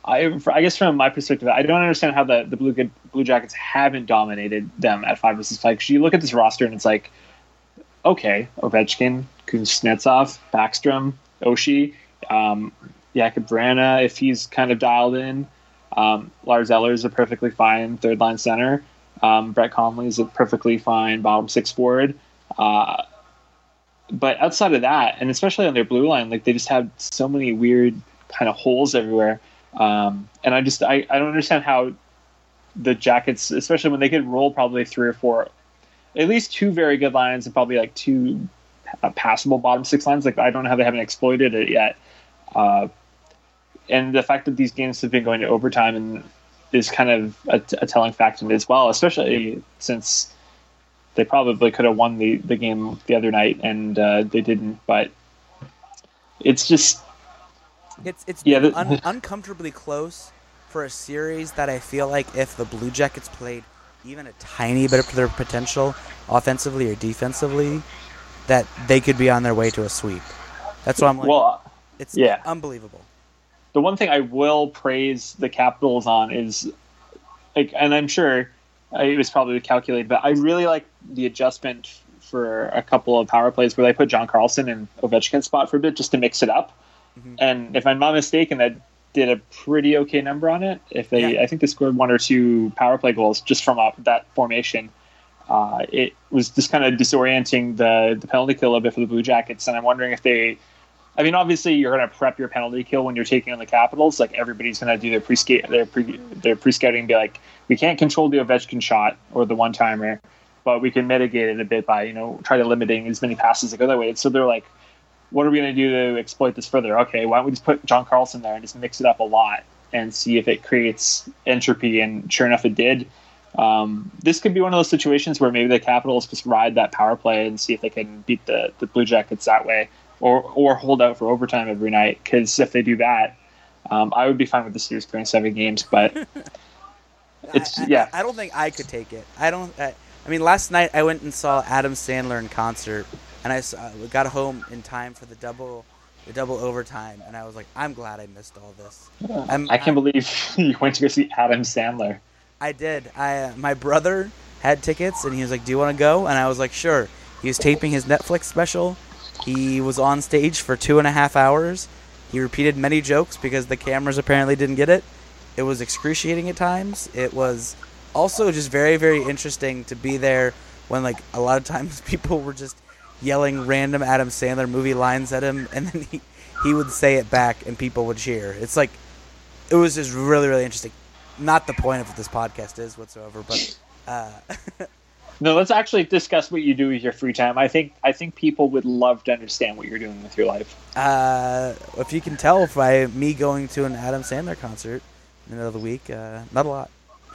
I guess from my perspective, I don't understand how the Blue Jackets haven't dominated them at 5-5. Because you look at this roster and it's like, okay, Ovechkin, Kuznetsov, Backstrom, Oshie, Jakub Vrana, if he's kind of dialed in. Lars Eller is a perfectly fine third line center. Brett Conley is a perfectly fine bottom six forward. But outside of that, and especially on their blue line, like they just have so many weird kind of holes everywhere. And I don't understand how the Jackets, especially when they could roll probably 3 or 4, at least 2 very good lines and probably like 2 passable bottom 6 lines. Like I don't know how they haven't exploited it yet. And the fact that these games have been going to overtime and is kind of a telling factor as well, especially since they probably could have won the game the other night and they didn't. But it's just uncomfortably close for a series that I feel like if the Blue Jackets played even a tiny bit of their potential offensively or defensively, that they could be on their way to a sweep. That's what I'm like. Well, it's unbelievable. The one thing I will praise the Capitals on is, like, and I'm sure it was probably calculated, but I really like the adjustment for a couple of power plays where they put John Carlson in Ovechkin's spot for a bit just to mix it up. Mm-hmm. And if I'm not mistaken, that did a pretty okay number on it. I think they scored 1 or 2 power play goals just from that formation. It was just kind of disorienting the penalty kill a little bit for the Blue Jackets, and I'm wondering if they. I mean, obviously, you're going to prep your penalty kill when you're taking on the Capitals. Like everybody's going to do their pre-scouting and be like, we can't control the Ovechkin shot or the one-timer, but we can mitigate it a bit by try to limiting as many passes that go that way. So they're like, what are we going to do to exploit this further? Okay, why don't we just put John Carlson there and just mix it up a lot and see if it creates entropy? And sure enough, it did. This could be one of those situations where maybe the Capitals just ride that power play and see if they can beat the Blue Jackets that way. Or hold out for overtime every night, because if they do that, I would be fine with the series going 7 games. But I don't think I could take it. I mean, last night I went and saw Adam Sandler in concert, and I got home in time for the double overtime, and I was like, I'm glad I missed all this. I can't believe you went to go see Adam Sandler. I did. My brother had tickets, and he was like, "Do you want to go?" And I was like, "Sure." He was taping his Netflix special. He was on stage for 2.5 hours. He repeated many jokes because the cameras apparently didn't get it. It was excruciating at times. It was also just very, very interesting to be there when, like, a lot of times people were just yelling random Adam Sandler movie lines at him, and then he would say it back and people would cheer. It's like, it was just really, really interesting. Not the point of what this podcast is whatsoever, but no, let's actually discuss what you do with your free time. I think people would love to understand what you're doing with your life. If you can tell by me going to an Adam Sandler concert in the middle of the week, not a lot.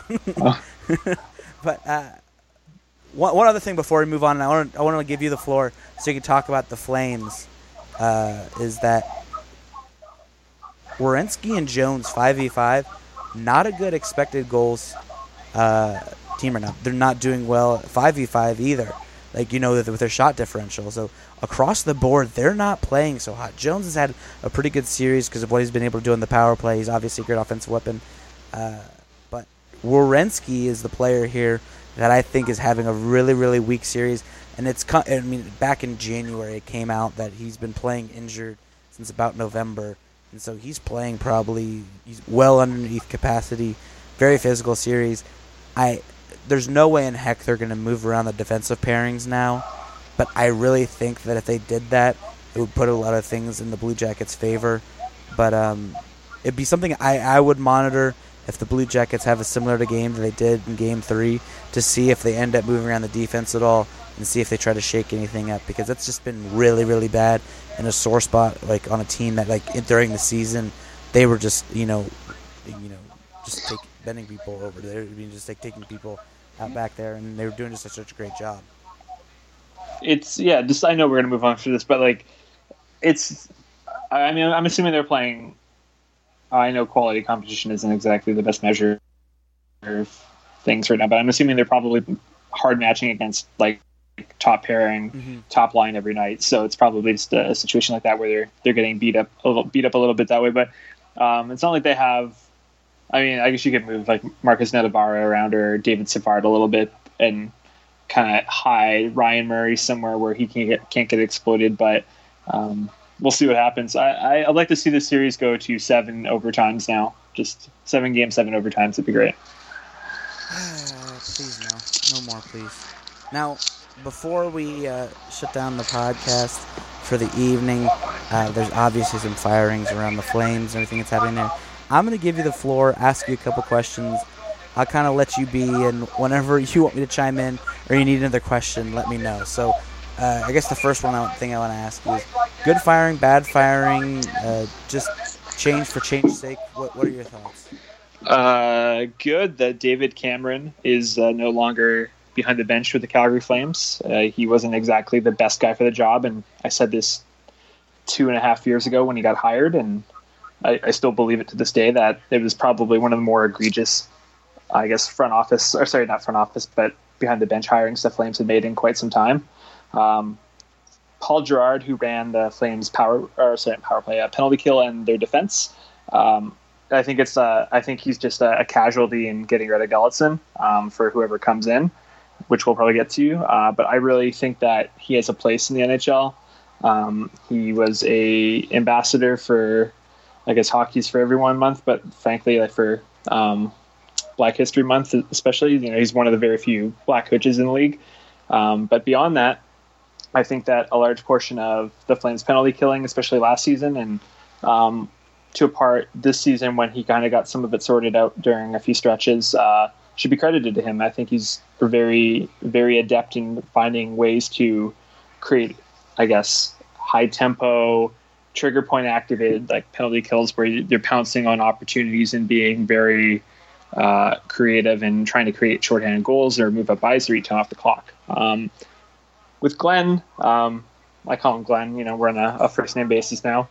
But one other thing before we move on, and I want to give you the floor so you can talk about the Flames, is that Werenski and Jones 5v5, not a good expected goals team right now. They're not doing well 5v5 either, with their shot differential. So across the board, they're not playing so hot. Jones has had a pretty good series because of what he's been able to do in the power play. He's obviously a great offensive weapon. But Werenski is the player here that I think is having a really, really weak series. And back in January, it came out that he's been playing injured since about November. And so he's playing he's well underneath capacity. Very physical series. There's no way in heck they're going to move around the defensive pairings now, but I really think that if they did that, it would put a lot of things in the Blue Jackets' favor. But it'd be something I would monitor if the Blue Jackets have a similar to game that they did in Game 3 to see if they end up moving around the defense at all and see if they try to shake anything up, because that's just been really, really bad and a sore spot on a team that during the season they were just just bending people over. They were just taking people out back there, and they were doing just such a great job. I know we're gonna move on for this, but I'm assuming they're playing. I know quality competition isn't exactly the best measure of things right now, but I'm assuming they're probably hard matching against top pairing, top line every night. So it's probably just a situation like that where they're getting beat up a little bit that way. But it's not like they have I mean, I guess you could move like Marcus Netabara around or David Savard a little bit and kind of hide Ryan Murray somewhere where he can't get exploited. But we'll see what happens. I'd like to see the series go to 7 overtimes now. Just 7 games, 7 overtimes. It'd be great. Please no more, please. Now, before we shut down the podcast for the evening, there's obviously some firings around the Flames and everything that's happening there. I'm going to give you the floor, ask you a couple questions. I'll kind of let you be, and whenever you want me to chime in or you need another question, let me know. So I guess the first thing I want to ask you is, good firing, bad firing, just change for change's sake? What are your thoughts? Good that David Cameron is no longer behind the bench with the Calgary Flames. He wasn't exactly the best guy for the job, and I said this 2.5 years ago when he got hired, and I still believe it to this day that it was probably one of the more egregious, I guess, not front office, but behind the bench hirings the Flames had made in quite some time. Paul Gerard, who ran the Flames power play, penalty kill, and their defense. I think he's just a casualty in getting rid of Gulutzan for whoever comes in, which we'll probably get to. But I really think that he has a place in the NHL. He was a ambassador for, I guess, Hockey's for Everyone month, but frankly, like for Black History Month especially, he's one of the very few black coaches in the league. But beyond that, I think that a large portion of the Flames penalty killing, especially last season, and to a part this season when he kind of got some of it sorted out during a few stretches, should be credited to him. I think he's very, very adept in finding ways to create, I guess, high tempo, trigger point activated like penalty kills where they're pouncing on opportunities and being very creative and trying to create shorthanded goals or move up ice or eat time off the clock. With Glenn, I call him Glenn, we're on a first name basis now.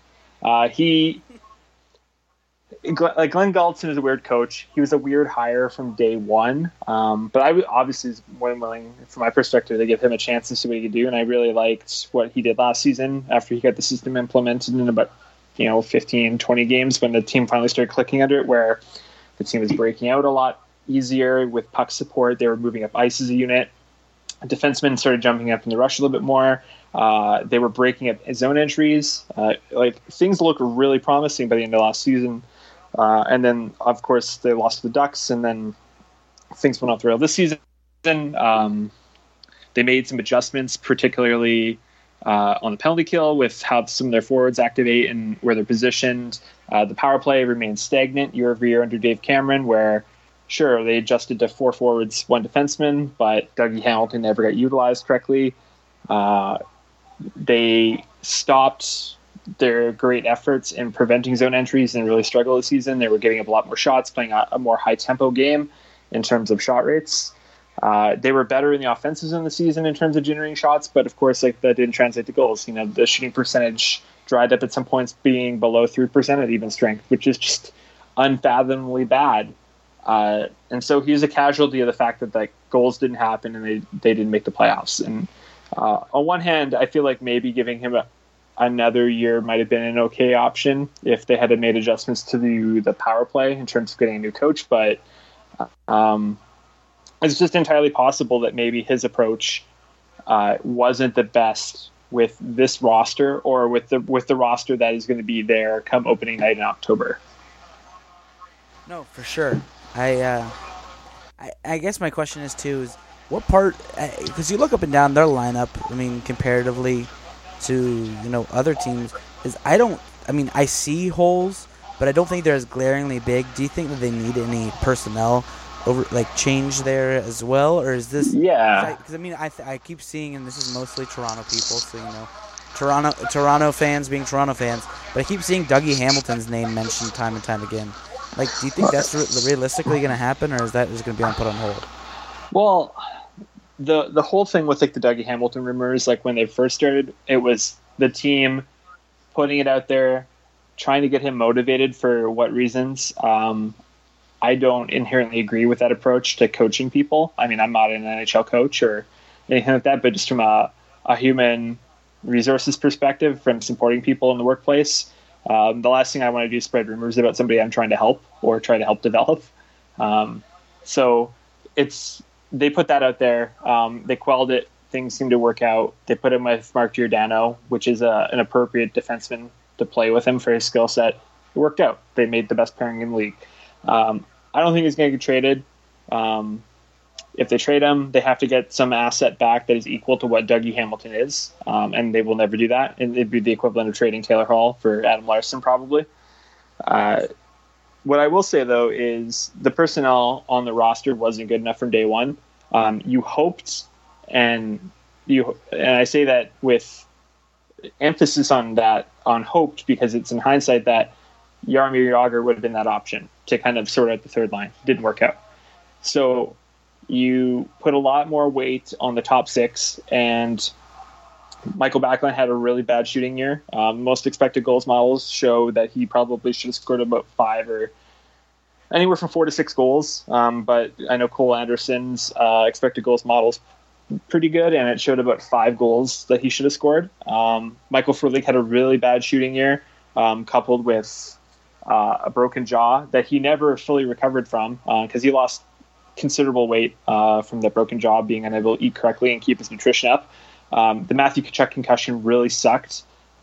Glenn Gulutzan is a weird coach. He was a weird hire from day one. But I obviously was more than willing, from my perspective, to give him a chance to see what he could do. And I really liked what he did last season after he got the system implemented in about 15, 20 games when the team finally started clicking under it, where the team was breaking out a lot easier with puck support. They were moving up ice as a unit. Defensemen started jumping up in the rush a little bit more. They were breaking up zone entries. Things looked really promising by the end of last season. And then, of course, they lost to the Ducks, and then things went off the rail this season. They made some adjustments, particularly on the penalty kill with how some of their forwards activate and where they're positioned. The power play remains stagnant year over year under Dave Cameron, where, sure, they adjusted to 4 forwards, 1 defenseman, but Dougie Hamilton never got utilized correctly. They stopped their great efforts in preventing zone entries and really struggled this season. They were giving up a lot more shots, playing a more high-tempo game in terms of shot rates. They were better in the offensive zone this season in terms of generating shots, but of course, that didn't translate to goals. The shooting percentage dried up at some points, being below 3% at even strength, which is just unfathomably bad. And so he's a casualty of the fact that goals didn't happen and they didn't make the playoffs. And on one hand, I feel like maybe giving him another year might have been an okay option if they had made adjustments to the power play in terms of getting a new coach. But it's just entirely possible that maybe his approach wasn't the best with this roster or with the roster that is going to be there come opening night in October. No, for sure. I guess my question is what part, because you look up and down their lineup, comparatively to other teams, I see holes, but I don't think they're as glaringly big. Do you think that they need any personnel change there as well, or is this? Yeah. Because I keep seeing, and this is mostly Toronto people, so Toronto fans being Toronto fans, but I keep seeing Dougie Hamilton's name mentioned time and time again. Do you think that's realistically going to happen, or is that just going to be put on hold? Well, the whole thing with the Dougie Hamilton rumors, when they first started, it was the team putting it out there, trying to get him motivated for what reasons. I don't inherently agree with that approach to coaching people. I'm not an NHL coach or anything like that, but just from a human resources perspective, from supporting people in the workplace, The last thing I want to do is spread rumors about somebody I'm trying to help or try to help develop. So they put that out there. They quelled it. Things seem to work out. They put him with Mark Giordano, which is an appropriate defenseman to play with him for his skill set. It worked out. They made the best pairing in the league. I don't think he's going to get traded. If they trade him, they have to get some asset back that is equal to what Dougie Hamilton is, and they will never do that. And it'd be the equivalent of trading Taylor Hall for Adam Larson, probably. What I will say, though, is the personnel on the roster wasn't good enough from day one. You hoped, and I say that with emphasis on hoped, because it's in hindsight that Jaromir Jagr would have been that option to kind of sort out the third line. Didn't work out. So you put a lot more weight on the top six, and Michael Backlund had a really bad shooting year. Most expected goals models show that he probably should have scored about 5 or anywhere from 4 to 6 goals. But I know Cole Anderson's expected goals model's pretty good, and it showed about 5 goals that he should have scored. Michael Frolik had a really bad shooting year, coupled with a broken jaw that he never fully recovered from, because he lost considerable weight from the broken jaw, being unable to eat correctly and keep his nutrition up. The Matthew Tkachuk concussion really sucked.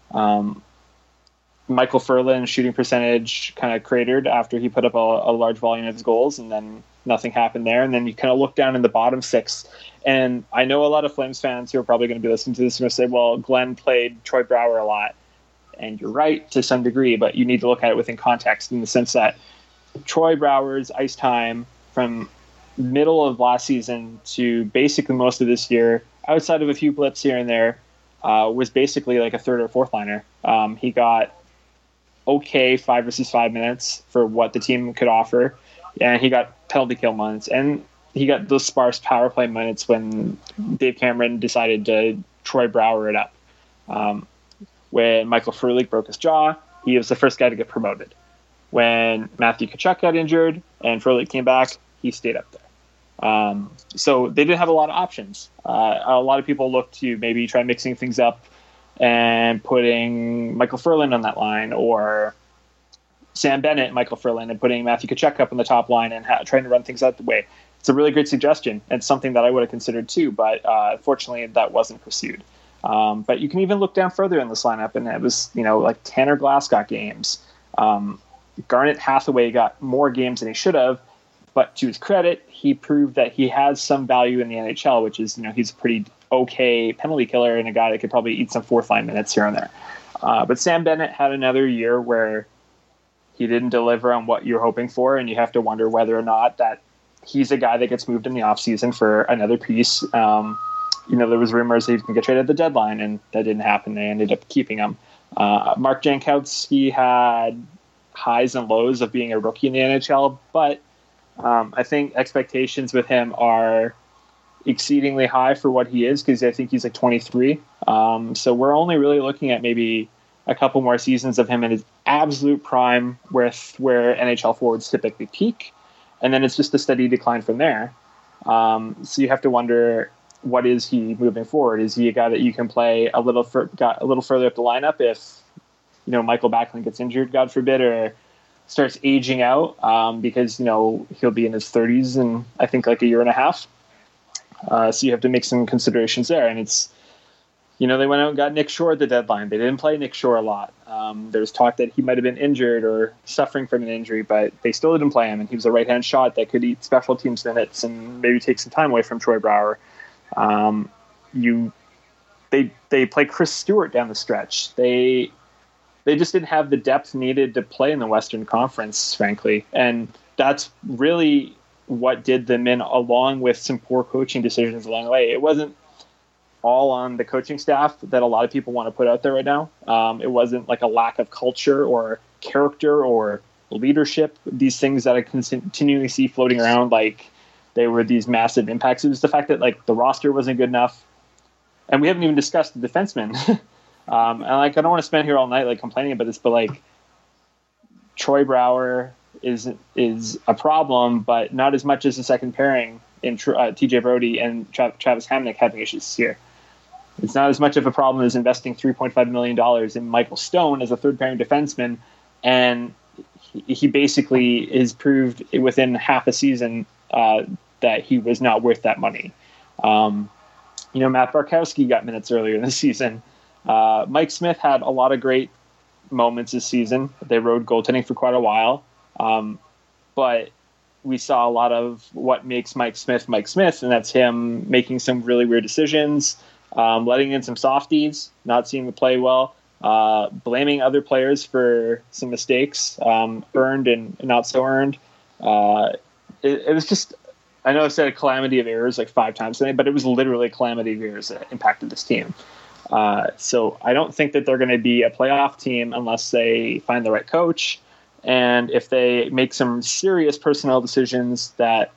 Michael Furlan's shooting percentage kind of cratered after he put up a large volume of his goals, and then nothing happened there. And then you kind of look down in the bottom 6, and I know a lot of Flames fans who are probably going to be listening to this are going to say, well, Glenn played Troy Brouwer a lot. And you're right to some degree, but you need to look at it within context, in the sense that Troy Brouwer's ice time from middle of last season to basically most of this year, outside of a few blips here and there, was basically like a third or fourth liner. He got okay 5 versus 5 minutes for what the team could offer, and he got penalty kill minutes, and he got those sparse power play minutes when Dave Cameron decided to Troy Brouwer it up. When Michael Frolik broke his jaw, he was the first guy to get promoted. When Matthew Tkachuk got injured and Frolik came back, he stayed up there. So they didn't have a lot of options. A lot of people looked to maybe try mixing things up and putting Michael Furlan on that line, or Sam Bennett and Michael Furlan, and putting Matthew Tkachuk up on the top line and trying to run things out the way. It's a really great suggestion, and something that I would have considered too, but unfortunately that wasn't pursued. But you can even look down further in this lineup, and it was, like Tanner Glass got games. Garnet Hathaway got more games than he should have, but to his credit, he proved that he has some value in the NHL, which is, he's a pretty okay penalty killer and a guy that could probably eat some fourth line minutes here and there. But Sam Bennett had another year where he didn't deliver on what you're hoping for, and you have to wonder whether or not that he's a guy that gets moved in the offseason for another piece. There was rumors that he can get traded at the deadline, and that didn't happen. They ended up keeping him. Mark Jankowski had highs and lows of being a rookie in the NHL, but I think expectations with him are exceedingly high for what he is, because I think he's like 23. So we're only really looking at maybe a couple more seasons of him in his absolute prime, with where NHL forwards typically peak, and then it's just a steady decline from there. So you have to wonder, what is he moving forward? Is he a guy that you can play a little further up the lineup if Michael Backlund gets injured, God forbid, or starts aging out, because he'll be in his 30s in I think like a year and a half. So you have to make some considerations there, and it's they went out and got Nick Shore at the deadline. They didn't play Nick Shore a lot. There was talk that he might have been injured or suffering from an injury, but they still didn't play him, and he was a right-hand shot that could eat special teams minutes and maybe take some time away from Troy Brouwer. They play Chris Stewart down the stretch. They just didn't have the depth needed to play in the Western Conference, frankly, and that's really what did them in, along with some poor coaching decisions along the way. It wasn't all on the coaching staff that a lot of people want to put out there right now. It wasn't like a lack of culture or character or leadership, these things that I continually see floating around like they were these massive impacts. It was the fact that the roster wasn't good enough, and we haven't even discussed the defensemen. And I don't want to spend here all night complaining about this, but Troy Brouwer is a problem, but not as much as the second pairing in TJ Brody and Travis Hamonic having issues this year. It's not as much of a problem as investing $3.5 million in Michael Stone as a third pairing defenseman, and he basically is proved within half a season that he was not worth that money. Matt Barkowski got minutes earlier in the season. Mike Smith had a lot of great moments this season. They rode goaltending for quite a while, but we saw a lot of what makes Mike Smith, and that's him making some really weird decisions, letting in some softies, not seeing the play well, blaming other players for some mistakes, earned and not so earned. It was just, I know I've said a calamity of errors like 5 times today, but it was literally a calamity of errors that impacted this team. So I don't think that they're going to be a playoff team unless they find the right coach. And if they make some serious personnel decisions that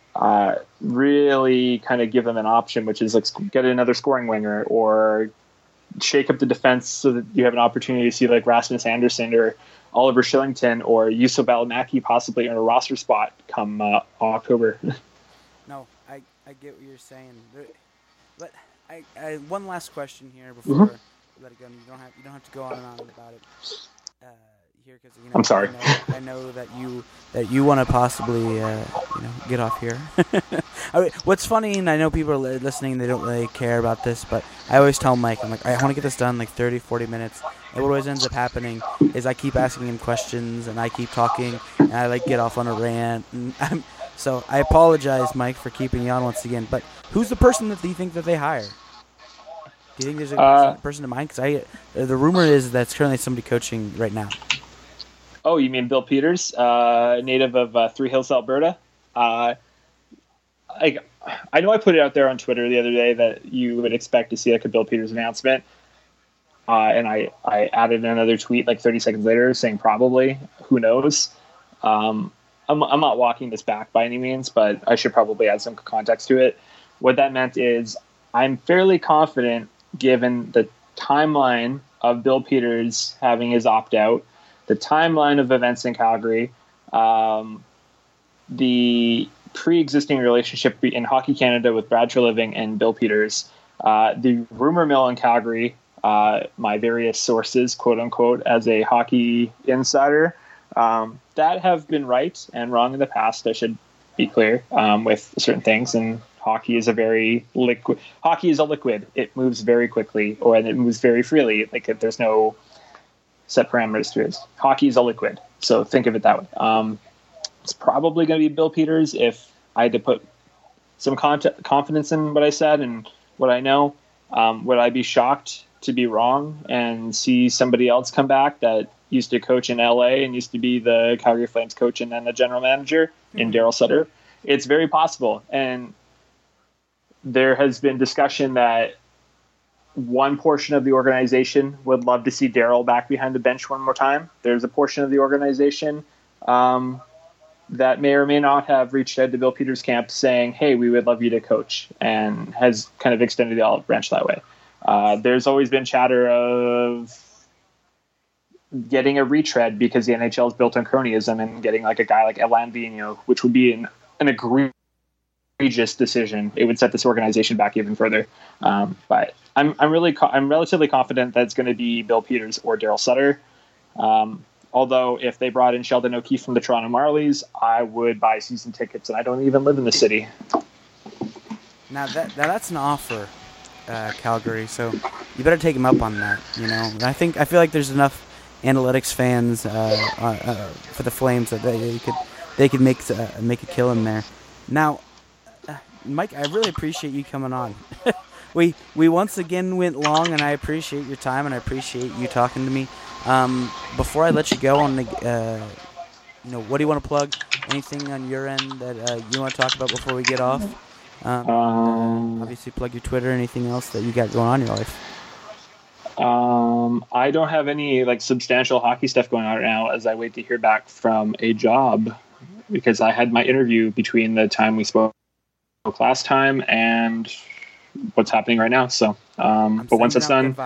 really kind of give them an option, which is like get another scoring winger or shake up the defense so that you have an opportunity to see like Rasmus Anderson or Oliver Shillington or Juuso Välimäki possibly in a roster spot come October. No, I get what you're saying. But I one last question here before we let it go. You don't have to go on and on about it. Here, because I'm sorry. I know that you want to possibly get off here. What's funny, and I know people are listening, they don't really care about this, but I always tell Mike, I'm like, I want to get this done in like 30, 40 minutes. And what always ends up happening is I keep asking him questions, and I keep talking, and I like get off on a rant. And so I apologize, Mike, for keeping you on once again. But who's the person that you think that they hire? Do you think there's a person in mind? Because the rumor is that's currently somebody coaching right now. Oh, you mean Bill Peters, native of Three Hills, Alberta? I know I put it out there on Twitter the other day that you would expect to see like a Bill Peters announcement. And I added another tweet like 30 seconds later saying probably, who knows? I'm not walking this back by any means, but I should probably add some context to it. What that meant is I'm fairly confident, given the timeline of Bill Peters having his opt-out, the timeline of events in Calgary, the pre-existing relationship in Hockey Canada with Brad Treliving and Bill Peters, the rumor mill in Calgary, my various sources, quote unquote, as a hockey insider, that have been right and wrong in the past. I should be clear with certain things. And hockey is a liquid. It moves very quickly, and it moves very freely. Like there's no set parameters to it. Hockey is a liquid, so think of it that way. It's probably going to be Bill Peters if I had to put some confidence in what I said and what I know. Would I be shocked to be wrong and see somebody else come back that used to coach in LA and used to be the Calgary Flames coach and then the general manager in Daryl Sutter? It's very possible. And there has been discussion that one portion of the organization would love to see Daryl back behind the bench one more time. There's a portion of the organization that may or may not have reached out to Bill Peters' camp saying, hey, we would love you to coach, and has kind of extended the olive branch that way. There's always been chatter of getting a retread because the NHL is built on cronyism and getting like a guy like Elan Vigneault, which would be an egregious decision. It would set this organization back even further. But I'm relatively confident that it's going to be Bill Peters or Daryl Sutter. Although if they brought in Sheldon O'Keefe from the Toronto Marlies, I would buy season tickets, and I don't even live in the city. Now that's an offer, Calgary. So you better take him up on that. I feel like there's enough analytics fans for the Flames that they could make a kill in there. Now, Mike, I really appreciate you coming on. We once again went long, and I appreciate your time, and I appreciate you talking to me. Before I let you go, on the, what do you want to plug? Anything on your end that you want to talk about before we get off? Obviously, plug your Twitter. Anything else that you got going on in your life? I don't have any substantial hockey stuff going on right now, as I wait to hear back from a job, because I had my interview between the time we spoke last time and what's happening right now. So, but once it's done,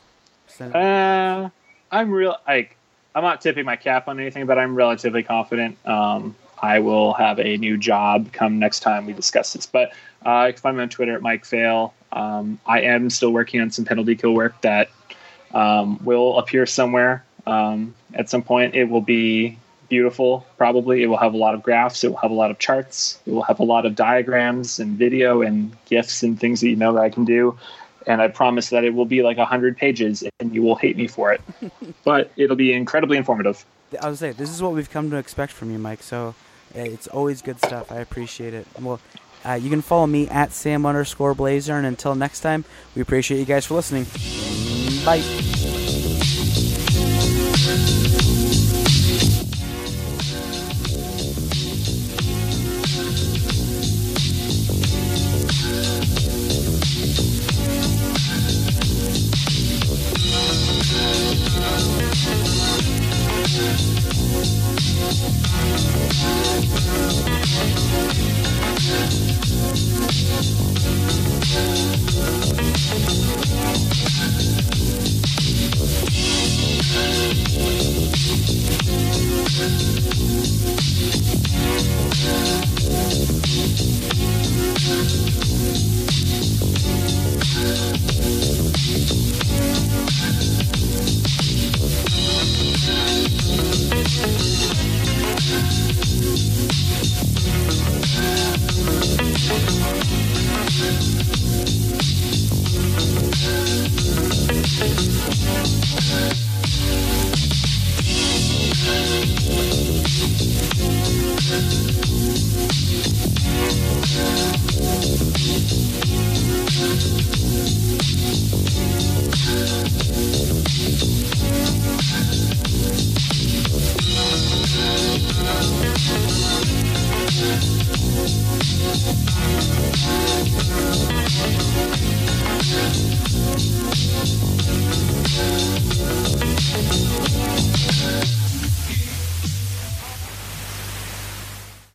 I'm not tipping my cap on anything, but I'm relatively confident I will have a new job come next time we discuss this. But you can find me on Twitter at Mike Fail. I am still working on some penalty kill work that will appear somewhere at some point. It will be beautiful, probably. It will have a lot of graphs. It will have a lot of charts. It will have a lot of diagrams and video and GIFs and things that you know that I can do. And I promise that it will be like 100 pages and you will hate me for it. But it'll be incredibly informative. I was saying, this is what we've come to expect from you, Mike. So it's always good stuff. I appreciate it. Well, you can follow me at Sam_Blazer. And until next time, we appreciate you guys for listening. Bye.